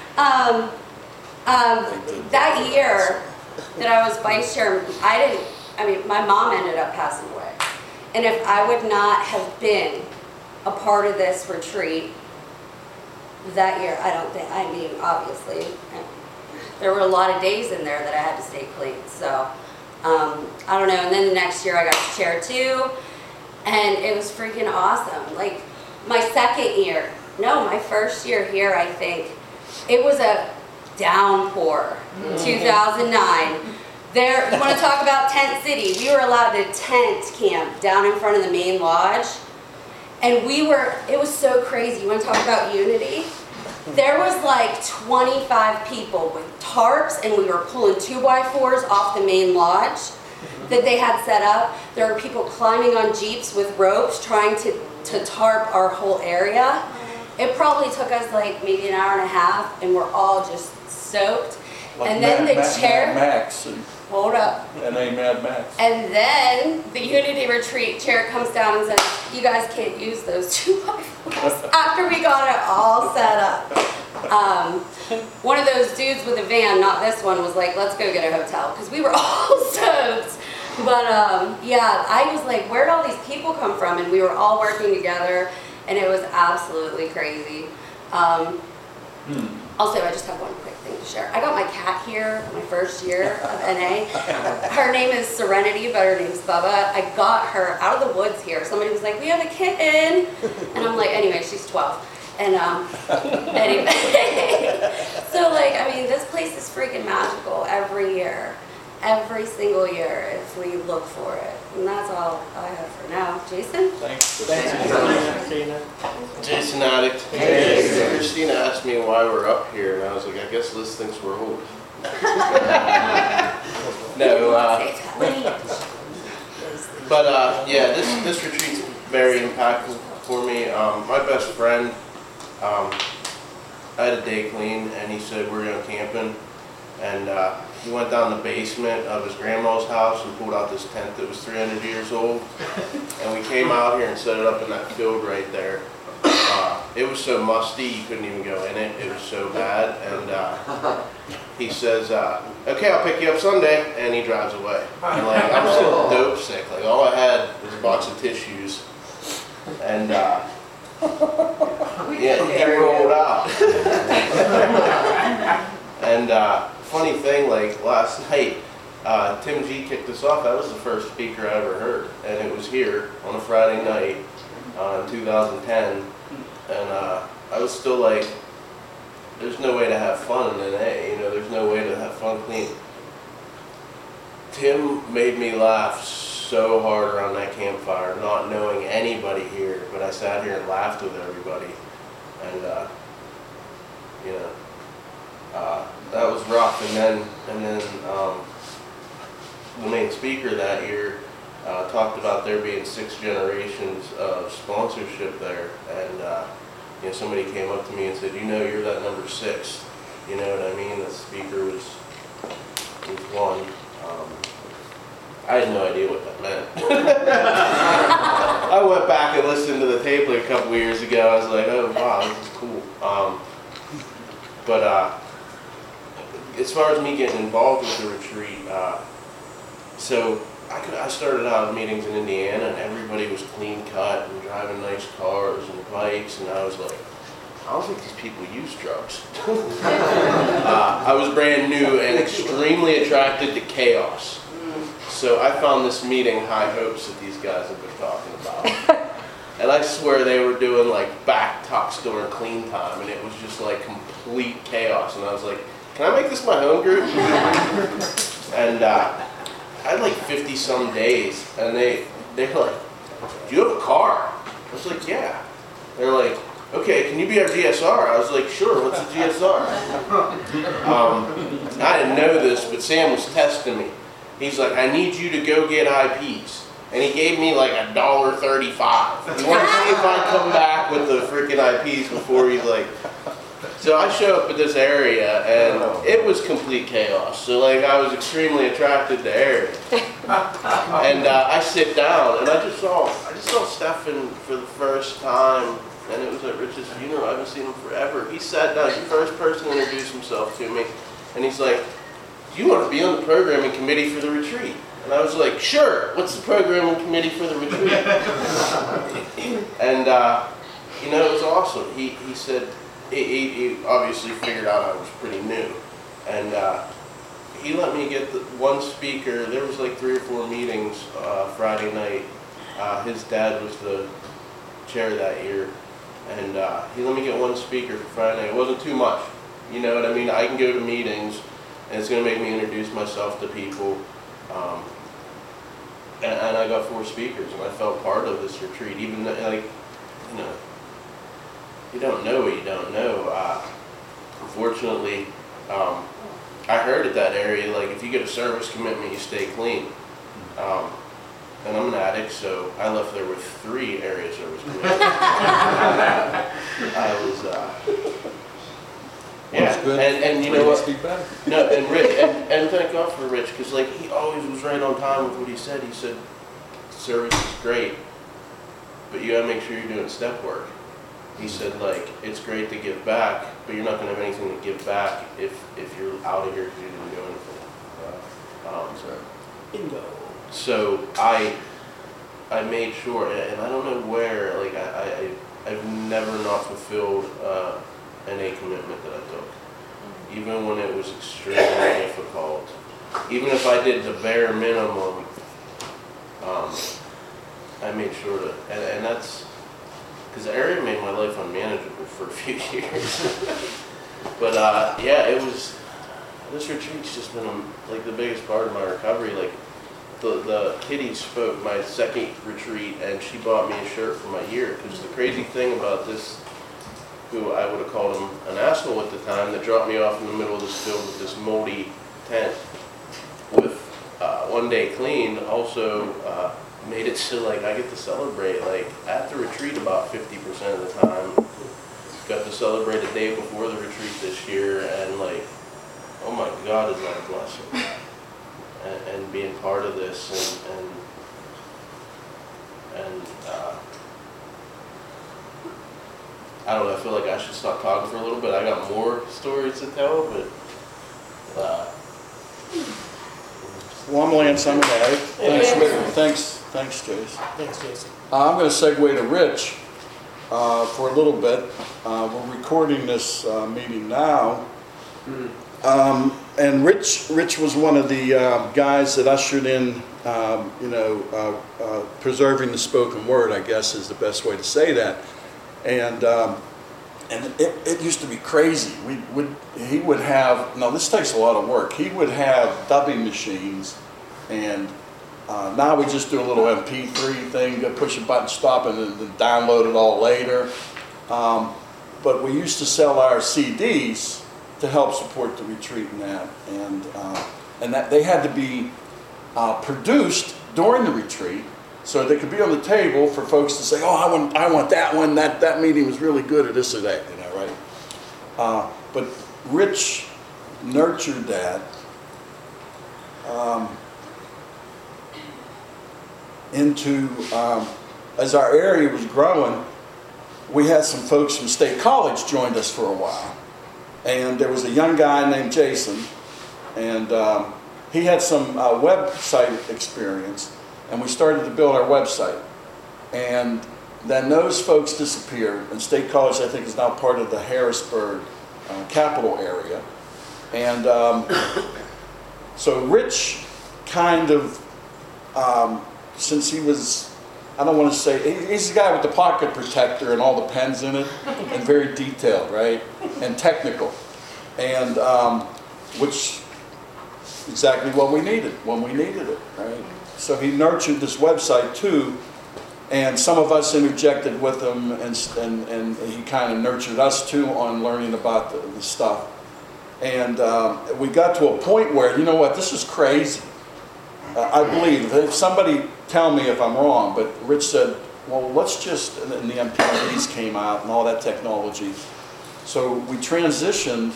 that year that I was vice chair, my mom ended up passing away. And if I would not have been a part of this retreat that year, obviously, there were a lot of days in there that I had to stay clean. So, I don't know. And then the next year I got to chair too, and it was freaking awesome. Like my first year here, I think, it was a downpour, 2009. There, you want to talk about tent city? We were allowed to tent camp down in front of the main lodge. And it was so crazy. You want to talk about unity? There was like 25 people with tarps, and we were pulling 2x4s off the main lodge that they had set up. There were people climbing on Jeeps with ropes trying to tarp our whole area. It probably took us like maybe an hour and a half, and we're all just soaked. Like and then the chair... Max. Hold up. And ain't Mad Max. And then the Unity Retreat chair comes down and says, you guys can't use those 2x4s after we got it all set up. One of those dudes with a van, not this one, was like, let's go get a hotel, because we were all soaked. But yeah, I was like, where'd all these people come from? And we were all working together, and it was absolutely crazy. Also, I just have one quick thing to share. I got my cat here my first year of NA. Her name is Serenity, but her name's Bubba. I got her out of the woods here. Somebody was like, we have a kitten. And I'm like, anyway, she's 12. And anyway. So like, I mean, this place is freaking magical every year. Every single year if we look for it. And that's all I have for now. Jason? Thanks. Jason Addict. Hey. Christina asked me why we're up here, and I was like, I guess Liz thinks we're old. But yeah, this retreat's very impactful for me. My best friend, I had a day clean, and he said we're going camping, and he went down the basement of his grandma's house and pulled out this tent that was 300 years old, and we came out here and set it up in that field right there. It was so musty you couldn't even go in it. It was so bad, and he says, okay, I'll pick you up Sunday, and he drives away. And like, I'm still dope sick. Like, all I had was a box of tissues, and yeah, he rolled out. And funny thing, like last night, Tim G kicked us off. That was the first speaker I ever heard, and it was here on a Friday night in 2010. And I was still like, there's no way to have fun in NA, you know, there's no way to have fun clean. Tim made me laugh so hard around that campfire, not knowing anybody here, but I sat here and laughed with everybody. And, you know, that was rough. And then the main speaker that year talked about there being 6 generations of sponsorship there, and you know, somebody came up to me and said, you know, you're that number 6. You know what I mean? The speaker was one. I had no idea what that meant. I went back and listened to the tape like a couple of years ago. I was like, oh wow, this is cool. But as far as me getting involved with the retreat, so I started out in meetings in Indiana, and everybody was clean cut and driving nice cars and bikes, and I was like, I don't think these people use drugs. I was brand new and extremely attracted to chaos. So I found this meeting high hopes that these guys have been talking about. And I swear they were doing like back tucks during clean time, and it was just like complete chaos. And I was like, can I make this my home group? And I had like 50 some days, and they're like, do you have a car? I was like, yeah. They're like, okay, can you be our GSR? I was like, sure, what's a GSR? I didn't know this, but Sam was testing me. He's like, I need you to go get IPs. And he gave me like $1.35. He wanted to see if I'd come back with the freaking IPs before he's like. So I show up at this area and it was complete chaos. So like I was extremely attracted to Eric. And I sit down and I just saw Stefan for the first time, and it was at Rich's funeral. I haven't seen him forever. He sat down, he's the first person to introduce himself to me, and he's like, do you want to be on the programming committee for the retreat? And I was like, sure, what's the programming committee for the retreat? And, you know, it was awesome. He said, he obviously figured out I was pretty new. And he let me get the one speaker. There was like 3 or 4 meetings Friday night. His dad was the chair that year. And he let me get one speaker for Friday night. It wasn't too much. You know what I mean? I can go to meetings, and it's going to make me introduce myself to people. And I got 4 speakers, and I felt part of this retreat. Even though, like, you know, you don't know what you don't know. Unfortunately, I heard at that area, like, if you get a service commitment, you stay clean. And I'm an addict, so I left there with 3 area service commitments. I was, yeah, good. And you know what? Speak better. No, and Rich, and thank God for Rich, because like he always was right on time with what he said. He said, service is great, but you gotta make sure you're doing step work. He said, like, it's great to give back, but you're not gonna have anything to give back if you're out of here because you didn't do anything. Bingo. So I made sure, and I don't know where, like I've never not fulfilled an A commitment that I took, even when it was extremely difficult. Even if I did the bare minimum, I made sure to, and that's because the area made my life unmanageable for a few years. But yeah, it was. This retreat's just been like the biggest part of my recovery. Like the kitty spoke my second retreat, and she bought me a shirt for my year. Because the crazy thing about this, who I would have called him an asshole at the time, that dropped me off in the middle of this field with this moldy tent with one day clean, also made it so like I get to celebrate like at the retreat about 50% of the time. Got to celebrate a day before the retreat this year, and like, oh my God, is that a blessing. And being part of this and I don't know, I feel like I should stop talking for a little bit. I got more stories to tell, but Well, I'm Lance, I'm an addict. Thanks, Jason. Thanks, Jason. I'm going to segue to Rich for a little bit. We're recording this meeting now. And Rich was one of the guys that ushered in, preserving the spoken word, I guess is the best way to say that. And it used to be crazy. He would have, now this takes a lot of work. He would have dubbing machines, and now we just do a little MP3 thing, go push a button, stop, and then download it all later. But we used to sell our CDs to help support the retreat and that, and that they had to be produced during the retreat, so they could be on the table for folks to say, oh, I want that one. That meeting was really good, or this or that, right? But Rich nurtured that into as our area was growing. We had some folks from State College joined us for a while. And there was a young guy named Jason, and he had some website experience, and we started to build our website. And then those folks disappeared, and State College, I think, is now part of the Harrisburg capital area. And so Rich kind of, since he was, I don't want to say, he's the guy with the pocket protector and all the pens in it, and very detailed, right? And technical. And which exactly what we needed when we needed it, right? So he nurtured this website too, and some of us interjected with him, and he kind of nurtured us too on learning about the stuff. And we got to a point where, you know what, this is crazy. I believe, if somebody tell me if I'm wrong, but Rich said, well, let's just, and then the MPVs came out and all that technology. So we transitioned,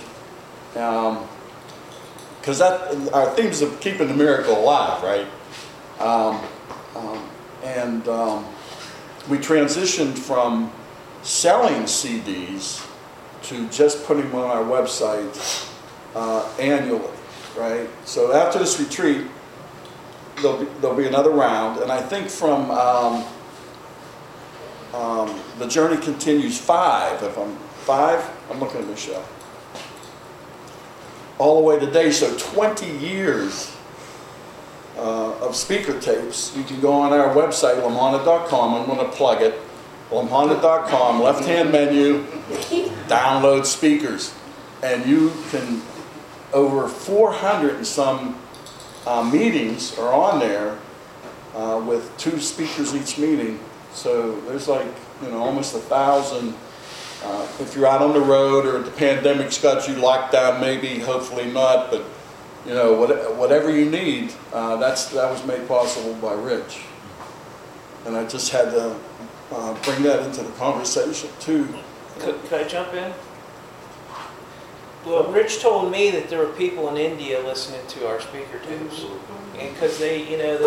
because our themes of keeping the miracle alive, right? We transitioned from selling CDs to just putting them on our website annually, right? So after this retreat, there'll be another round, and I think from The Journey Continues 5, if I'm 5, I'm looking at Michelle, all the way to today, so 20 years of speaker tapes. You can go on our website, lamhana.com. I'm going to plug it. lamhana.com, left-hand menu, download speakers. And you can, over 400 and some meetings are on there with 2 speakers each meeting. So there's like, almost 1,000. If you're out on the road or the pandemic's got you locked down, maybe, hopefully not, but whatever you need, that was made possible by Rich. And I just had to bring that into the conversation too. Could I jump in? Well, Rich told me that there were people in India listening to our speaker tapes, and because they,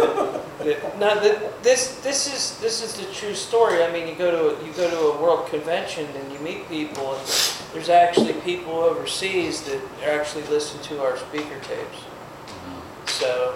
this is the true story. I mean, you go to a world convention and you meet people, and there's actually people overseas that actually listen to our speaker tapes. So,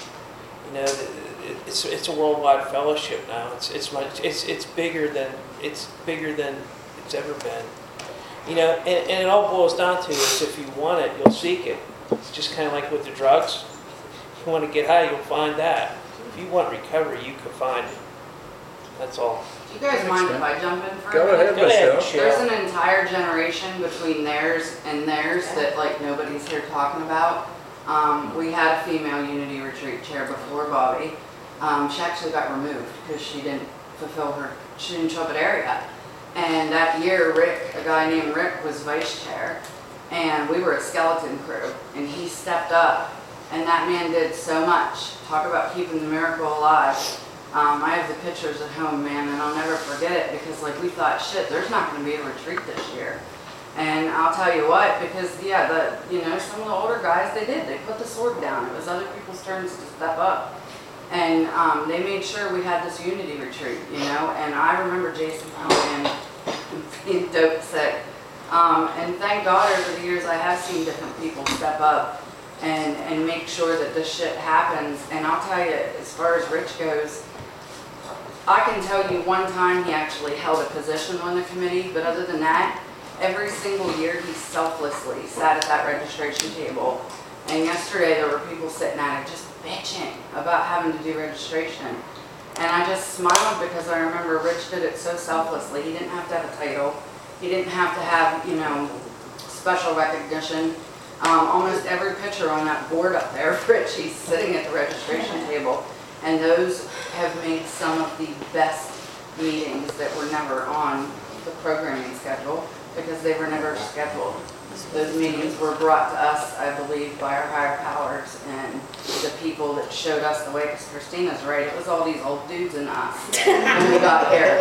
it's a worldwide fellowship now. It's bigger than it's ever been. And it all boils down to is if you want it, you'll seek it. It's just kind of like with the drugs. If you want to get high, you'll find that. If you want recovery, you can find it. That's all. Do you guys mind if I jump in for a Go minute? ahead, Go ahead, Michelle. There's Michelle. an entire generation between theirs and theirs that nobody's here talking about. We had a female Unity Retreat chair before Bobby. She actually got removed because she didn't show up at area. And that year, Rick, a guy named Rick, was vice chair, and we were a skeleton crew, and he stepped up, and that man did so much. Talk about keeping the miracle alive. I have the pictures at home, man, and I'll never forget it, because we thought, shit, there's not going to be a retreat this year. And I'll tell you what, because some of the older guys, they put the sword down. It was other people's turns to step up. And they made sure we had this Unity Retreat, and I remember Jason coming in being dope sick. And thank God over the years I have seen different people step up and make sure that this shit happens. And I'll tell you, as far as Rich goes, I can tell you one time he actually held a position on the committee, but other than that, every single year he selflessly sat at that registration table. And yesterday there were people sitting at it just bitching about having to do registration. And I just smiled because I remember Rich did it so selflessly. He didn't have to have a title. He didn't have to have, special recognition. Almost every picture on that board up there of Rich, he's sitting at the registration table. And those have made some of the best meetings that were never on the programming schedule because they were never scheduled. Those meetings were brought to us, I believe, by our higher powers and the people that showed us the way, because Christina's right, it was all these old dudes and us when we got here.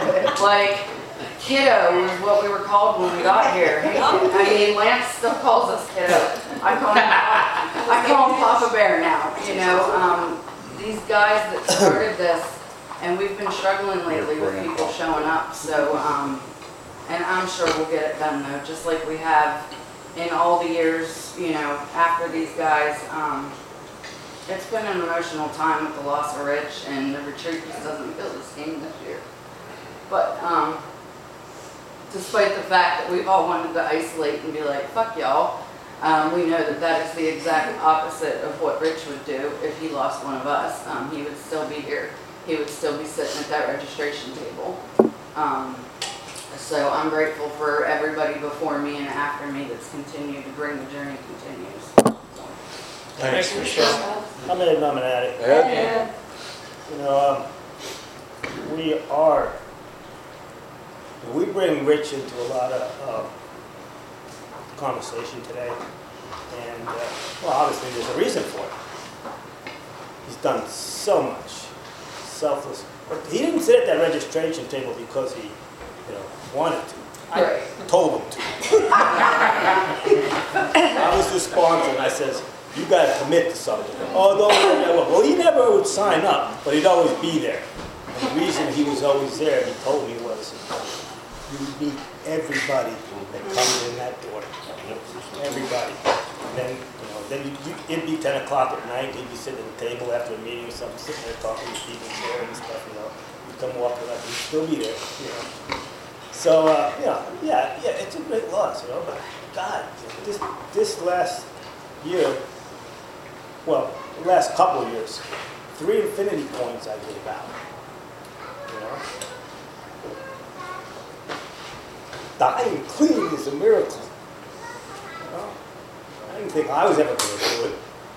Kiddo was what we were called when we got here. I mean, Lance still calls us kiddo. I call him Papa Bear now, These guys that started this, and we've been struggling lately with people showing up, so, and I'm sure we'll get it done though, just like we have in all the years, after these guys. It's been an emotional time with the loss of Rich, and the retreat just doesn't feel the same this year. But despite the fact that we've all wanted to isolate and be like, fuck y'all, we know that is the exact opposite of what Rich would do if he lost one of us. He would still be here. He would still be sitting at that registration table. So I'm grateful for everybody before me and after me that's continued to bring The Journey Continues. Thanks, Michelle. I'm an addict. Ed? We bring Rich into a lot of conversation today, and obviously there's a reason for it. He's done so much, selfless. But he didn't sit at that registration table because he, wanted to. I told him to. I was the sponsor, and I says, you got to commit to something. Oh, no. Well, he never would sign up, but he'd always be there. And the reason he was always there, he told me, was you meet everybody that comes in that door. Everybody. And then, it'd be 10 o'clock at night, he'd be sitting at the table after a meeting or something, sitting there talking to people, sharing and stuff, You'd come walking up, he'd still be there, So, it's a great loss, but God, this last year, well, the last couple of years, 3 infinity points I gave out, Dying clean is a miracle, I didn't think I was ever going to do it.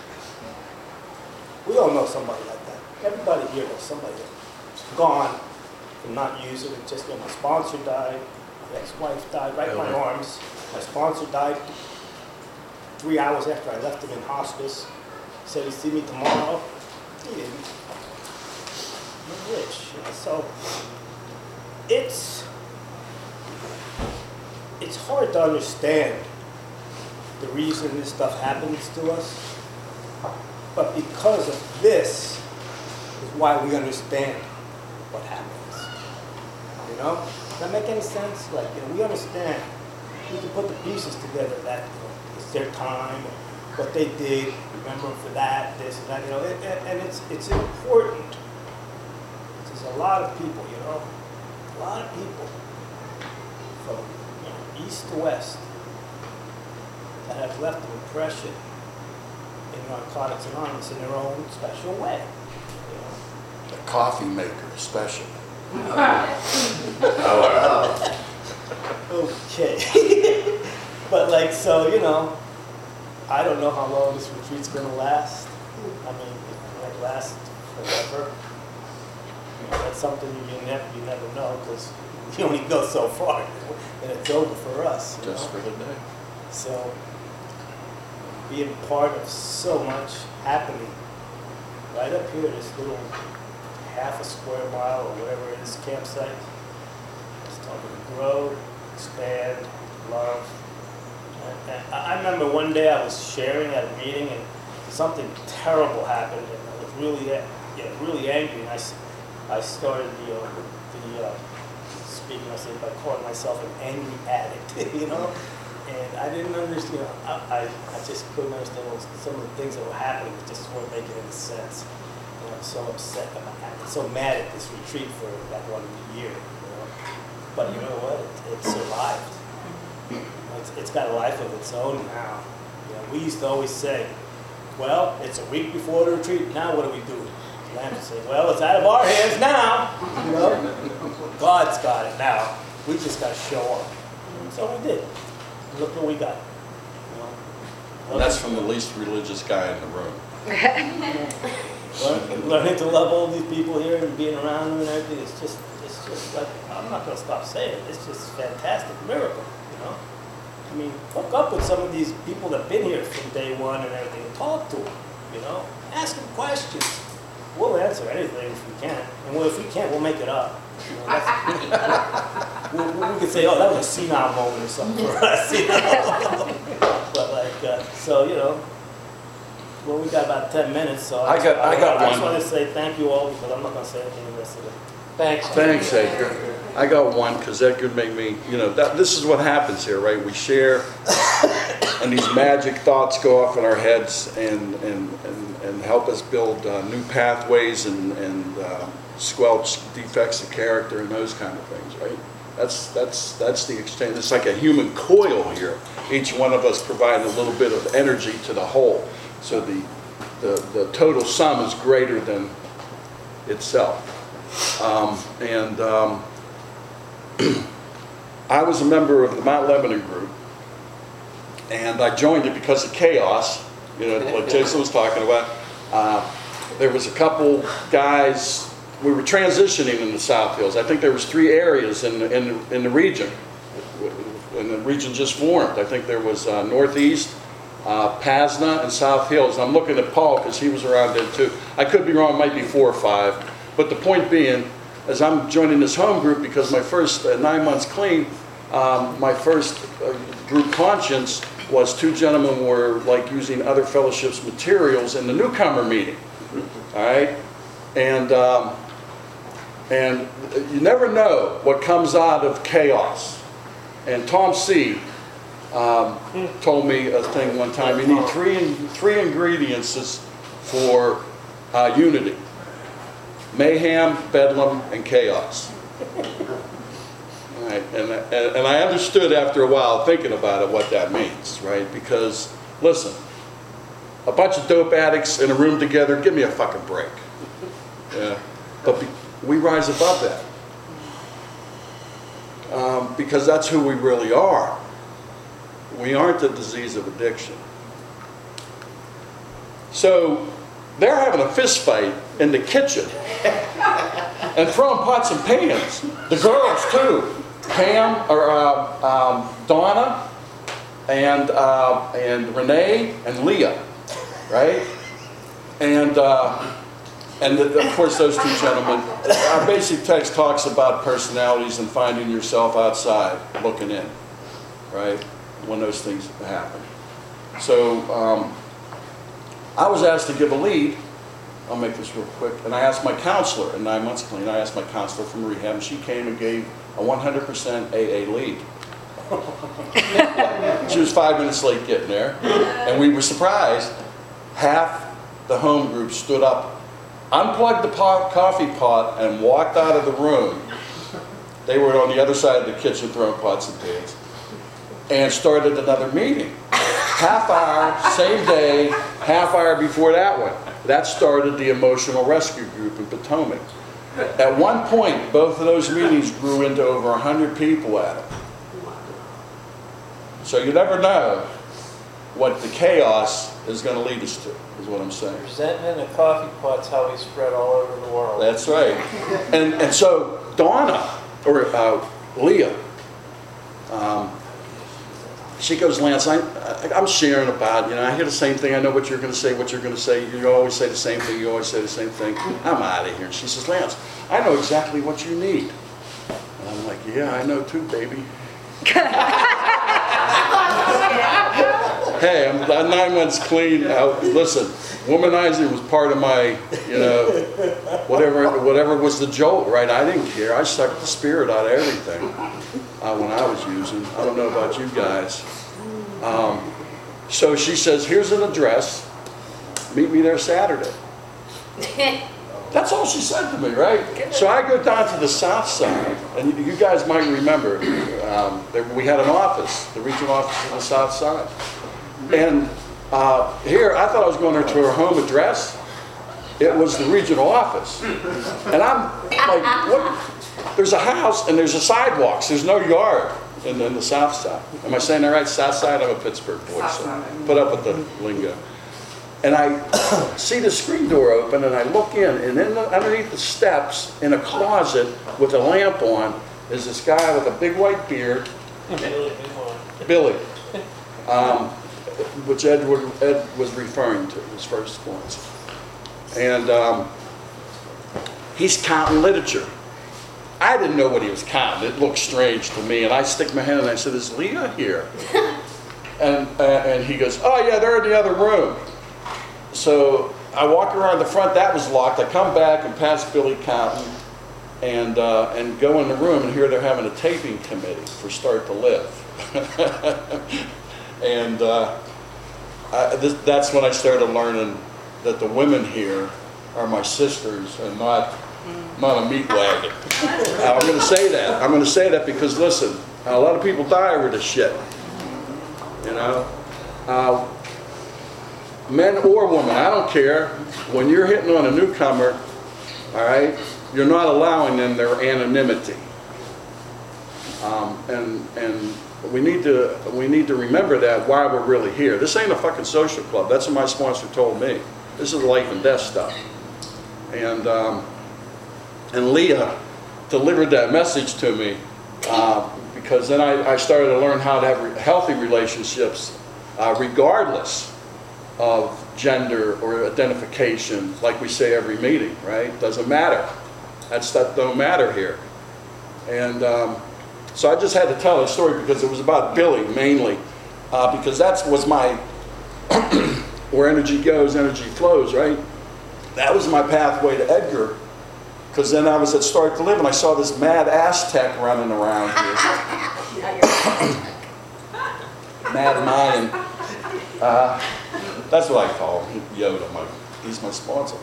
We all know somebody like that. Everybody here knows somebody that's gone from not using it. Just my sponsor died, my ex-wife died right in my arms. My sponsor died 3 hours after I left him in hospice. He said he'd see me tomorrow. He didn't. I'm rich. So it's hard to understand the reason this stuff happens to us, but because of this is why we understand what happens. Does that make any sense? Like, we understand. We can put the pieces together that it's their time, what they did, remember them for that, this and that, and it's important. There's a lot of people, a lot of people from east to west that have left an impression in Narcotics Anonymous in their own special way. The coffee maker, especially. Okay. But I don't know how long this retreat's going to last. I mean, it might last forever. That's something you never know, because you only go so far, and it's over for us. Just for the day. So, being part of so much happening right up here, this little half a square mile or whatever it is campsite, it's talking to grow, expand, love. And I remember one day I was sharing at a meeting and something terrible happened, and I was really angry, and I started the speaking, I said, I called myself an angry addict, And I didn't understand, I just couldn't understand some of the things that were happening that just weren't making any sense. And I'm so upset, I'm so mad at this retreat for that 1 year, But you know what, it survived. It's got a life of its own now. We used to always say, well, it's a week before the retreat, now what do we do? Lamb would say, well, it's out of our hands now, God's got it now. We just got to show up. So we did. Look what we got. And that's from the least religious guy in the room. Learning to love all these people here and being around them and everything, it's just like, I'm not going to stop saying it. It's just a fantastic miracle, I mean, hook up with some of these people that have been here from day one and everything, and talk to them, Ask them questions. We'll answer anything if we can. And if we can't, we'll make it up. We could say, oh, that was a senile moment or something for us, But well, we got about 10 minutes, so I just want to say thank you all, because I'm not going to say anything the rest of it. Thanks, Edgar. I got one, because Edgar made me, this is what happens here, right? We share, and these magic thoughts go off in our heads and help us build new pathways and squelch defects of character and those kind of things, right? That's the exchange. It's like a human coil here. Each one of us providing a little bit of energy to the whole. So the total sum is greater than itself. I was a member of the Mount Lebanon group, and I joined it because of chaos, like Jason was talking about. There was a couple guys, we were transitioning in the South Hills. I think there was 3 areas in the region, and the region just formed. I think there was Northeast, Pasna and South Hills. I'm looking at Paul because he was around then too. I could be wrong, it might be 4 or 5. But the point being, as I'm joining this home group, because my first 9 months clean, my first group conscience was 2 gentlemen were like using other fellowships materials in the newcomer meeting. All right? And you never know what comes out of chaos. And Tom C. told me a thing one time. You need three ingredients for unity: mayhem, bedlam, and chaos. Right? And I understood after a while thinking about it what that means, right? Because listen, a bunch of dope addicts in a room together, give me a fucking break. Yeah. But we rise above that. Because that's who we really are. We aren't the disease of addiction. So they're having a fist fight in the kitchen and throwing pots and pans. The girls too. Donna and Renee and Leah, right? And of course those 2 gentlemen. Our basic text talks about personalities and finding yourself outside looking in, right? When those things happen. So I was asked to give a lead. I'll make this real quick. And I asked my counselor in 9 months clean, I asked my counselor from rehab, and she came and gave a 100% AA lead. She was 5 minutes late getting there. And we were surprised. Half the home group stood up, unplugged the coffee pot, and walked out of the room. They were on the other side of the kitchen throwing pots and pans. And started another meeting. Half hour, same day, half hour before that one. That started the emotional rescue group in Potomac. At one point, both of those meetings grew into over 100 people at it. So you never know what the chaos is going to lead us to, is what I'm saying. Resentment and coffee pots how we spread all over the world. That's right. And so Donna, or Leah, she goes, Lance, I'm sharing about, I hear the same thing. I know what you're going to say, You always say the same thing. You always say the same thing. I'm out of here. And she says, Lance, I know exactly what you need. And I'm like, yeah, I know too, baby. Hey, I'm 9 months clean. Listen, womanizing was part of my, whatever was the jolt, right? I didn't care. I sucked the spirit out of everything when I was using. I don't know about you guys. So she says, here's an address. Meet me there Saturday. That's all she said to me, right? So I go down to the south side, and you guys might remember, we had an office, the regional office on the south side. And here, I thought I was going there to her home address. It was the regional office. And I'm like, what? There's a house and there's a sidewalks. There's no yard in the south side. Am I saying that right? South side? I'm a Pittsburgh boy, so put up with the lingo. And I see the screen door open, and I look in, and underneath the steps, in a closet with a lamp on, is this guy with a big white beard, Billy, which Ed was referring to, his first points. And he's counting literature. I didn't know what he was counting. It looked strange to me, and I stick my hand and I said, is Leah here? And he goes, oh yeah, they're in the other room. So I walk around the front, that was locked. I come back and pass Billy counting and go in the room, and here they're having a taping committee for Start to Live. And that's when I started learning that the women here are my sisters and not a meat wagon. I'm going to say that. I'm going to say that because, listen, a lot of people die over this shit. Men or women, I don't care. When you're hitting on a newcomer, all right, you're not allowing them their anonymity. And we need to remember that while we're really here. This ain't a fucking social club. That's what my sponsor told me. This is life and death stuff. And Leah delivered that message to me because then I started to learn how to have healthy relationships regardless of gender or identification, like we say every meeting, right? Doesn't matter. That don't matter here. And so I just had to tell that story because it was about Billy mainly, because that was my, where energy goes, energy flows, right? That was my pathway to Edgar, because then I was at Start to Live and I saw this mad Aztec running around here. Mad Mayan. That's what I call him, Yoda. He's my sponsor.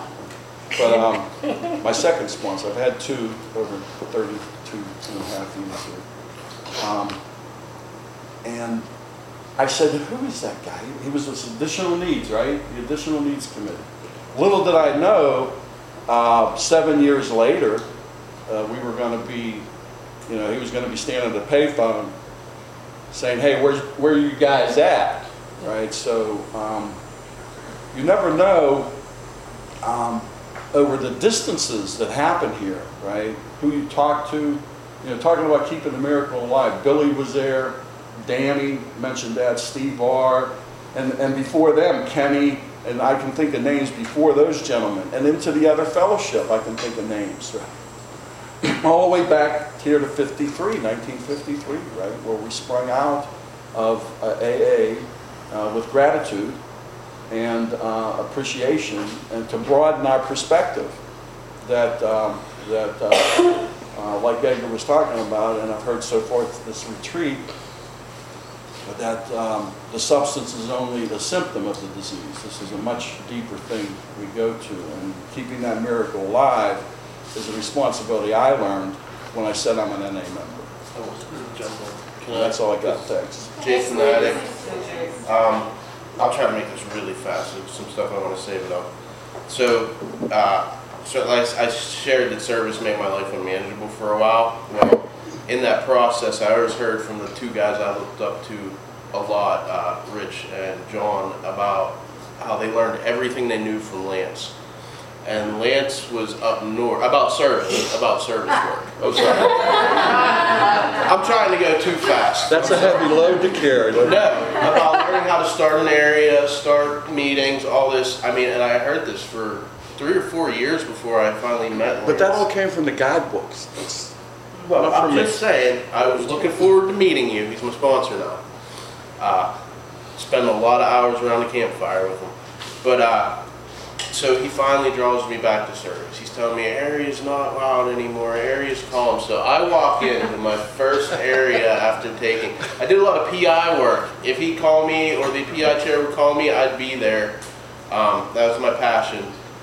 But my second sponsor, I've had two over 32 and a half years here. And I said, who is that guy? He was this additional needs, right? The additional needs committee. Little did I know, 7 years later, we were going to be, he was going to be standing at the payphone saying, hey, where are you guys at? Right? So you never know over the distances that happen here, right? Who you talk to, talking about keeping the miracle alive. Billy was there, Danny mentioned that, Steve R, and before them, Kenny, and I can think of names before those gentlemen, and into the other fellowship, I can think of names, right? All the way back here to 1953, right, where we sprung out of AA with gratitude and appreciation, and to broaden our perspective that, like Edgar was talking about, and I've heard so far at this retreat, that the substance is only a symptom of the disease. This is a much deeper thing we go to, and keeping that miracle alive is a responsibility I learned when I said I'm an NA member. And that's all I got. Thanks. Jason Addick. I'll try to make this really fast. There's some stuff I want to save it up. So I shared that service made my life unmanageable for a while. Well, in that process, I always heard from the two guys I looked up to a lot, Rich and John, about how they learned everything they knew from Lance. And Lance was up north, about service work. Oh, sorry. I'm trying to go too fast. That's a heavy load to carry. No, about learning how to start an area, start meetings, all this. I mean, and I heard this for 3 or 4 years before I finally met Lance. But that all came from the guidebooks. Well, I'm just saying, I was looking forward to meeting you. He's my sponsor now. Spend a lot of hours around the campfire with him. But, so he finally draws me back to service. He's telling me, area's not loud anymore, area's calm. So I walk into my first area after taking, I did a lot of PI work. If he called me or the PI chair would call me, I'd be there. That was my passion.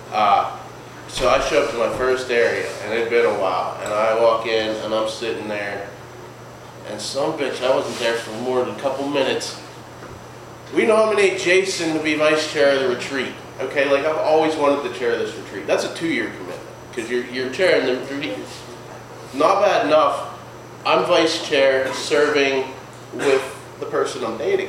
So I show up to my first area, and it'd been a while, and I walk in, and I'm sitting there, and some bitch, I wasn't there for more than a couple minutes. We nominate Jason to be vice chair of the retreat. Okay, like I've always wanted to chair this retreat. That's a 2-year commitment, because you're chairing the retreat. Not bad enough, I'm vice chair serving with the person I'm dating.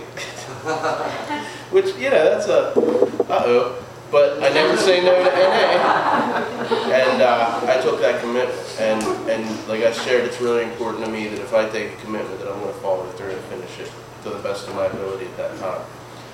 Which, that's a, uh-oh. But I never say no to NA, and I took that commitment, and like I shared, it's really important to me that if I take a commitment that I'm going to follow through and finish it to the best of my ability at that time.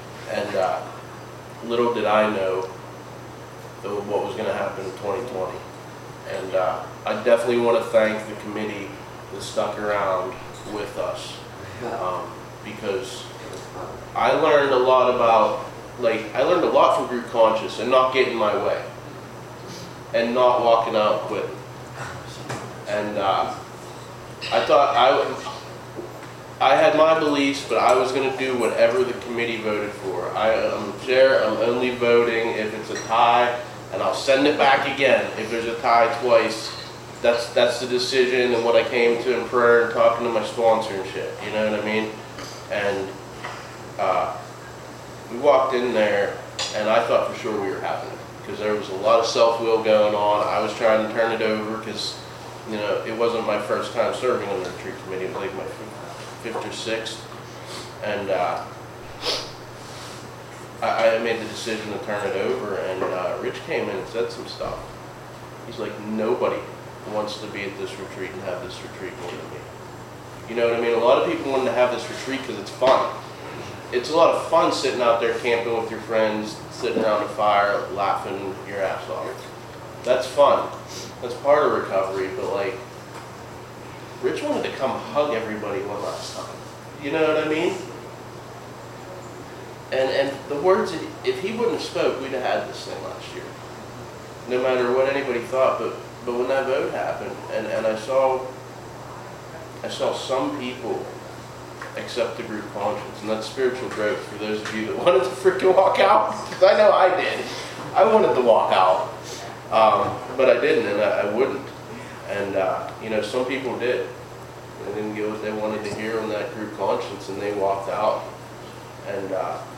And little did I know what was going to happen in 2020. And I definitely want to thank the committee that stuck around with us, because I learned a lot about, I learned a lot from Group Conscious and not getting in my way and not walking out and quitting. And I thought I had my beliefs, but I was going to do whatever the committee voted for. I'm the chair, I'm only voting if it's a tie, and I'll send it back again if there's a tie twice. That's the decision and what I came to in prayer and talking to my sponsor and shit, you know what I mean? And we walked in there, and I thought for sure we were having it, because there was a lot of self-will going on. I was trying to turn it over because, it wasn't my first time serving on the retreat committee. It was like my 5th or 6th, and I made the decision to turn it over, and Rich came in and said some stuff. He's like, nobody wants to be at this retreat and have this retreat more than me. You know what I mean? A lot of people want to have this retreat because it's fun. it's a lot of fun sitting out there camping with your friends, sitting around a fire, laughing your ass off. That's fun. That's part of recovery, but like, Rich wanted to come hug everybody one last time. You know what I mean? And the words, if he wouldn't have spoke, we'd have had this thing last year. No matter what anybody thought, but when that vote happened, and I saw some people accept the group conscience, and that's spiritual growth for those of you that wanted to freaking walk out, because I know I did. I wanted to walk out, but I didn't, and I wouldn't. And, you know, some people did. They didn't get what they wanted to hear on that group conscience, and they walked out. And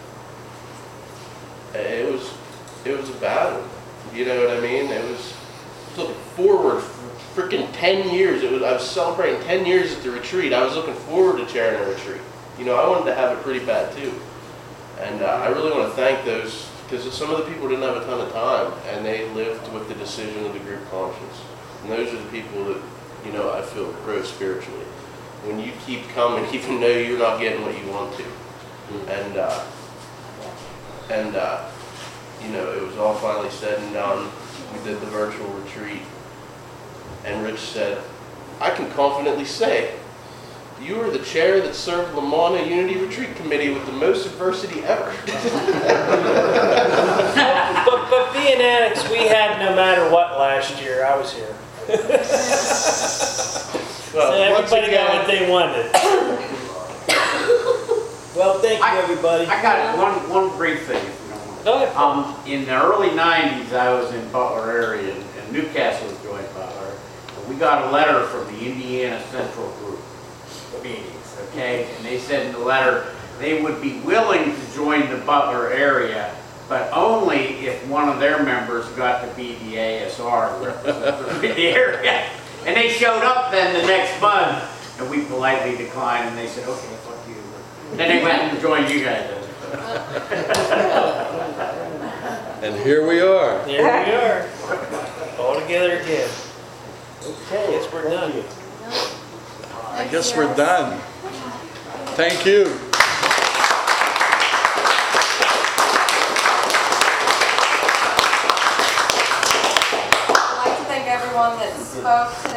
it was a battle. You know what I mean? It was looking forward for freaking 10 years. I was celebrating 10 years at the retreat. I was looking forward to chairing a retreat. You know, I wanted to have it pretty bad too. And I really want to thank those, because some of the people didn't have a ton of time, and they lived with the decision of the group conscience. And those are the people that, you know, I feel grow spiritually. When you keep coming, even though you're not getting what you want to. And you know, it was all finally said and done. We did the virtual retreat. And Rich said, I can confidently say, you are the chair that served Lamana Unity Retreat Committee with the most adversity ever. But being addicts, we had no matter what last year. I was here. Well, So once everybody got again, what they wanted. Well, thank you, everybody. I got one brief thing, if you don't mind. Go ahead. In the early 90s, I was in Butler area, and Newcastle was joined Butler. And we got a letter from the Indiana Central Group meetings, okay? And they said in the letter they would be willing to join the Butler area, but only if one of their members got to be the ASR representative in the area. And they showed up then the next month, and we politely declined, and they said, okay, fuck you. Then they went and joined you guys. And here we are. There we are. All together again. Okay, Guess we're done. I guess we're done. Thank you. I'd like to thank everyone that spoke today.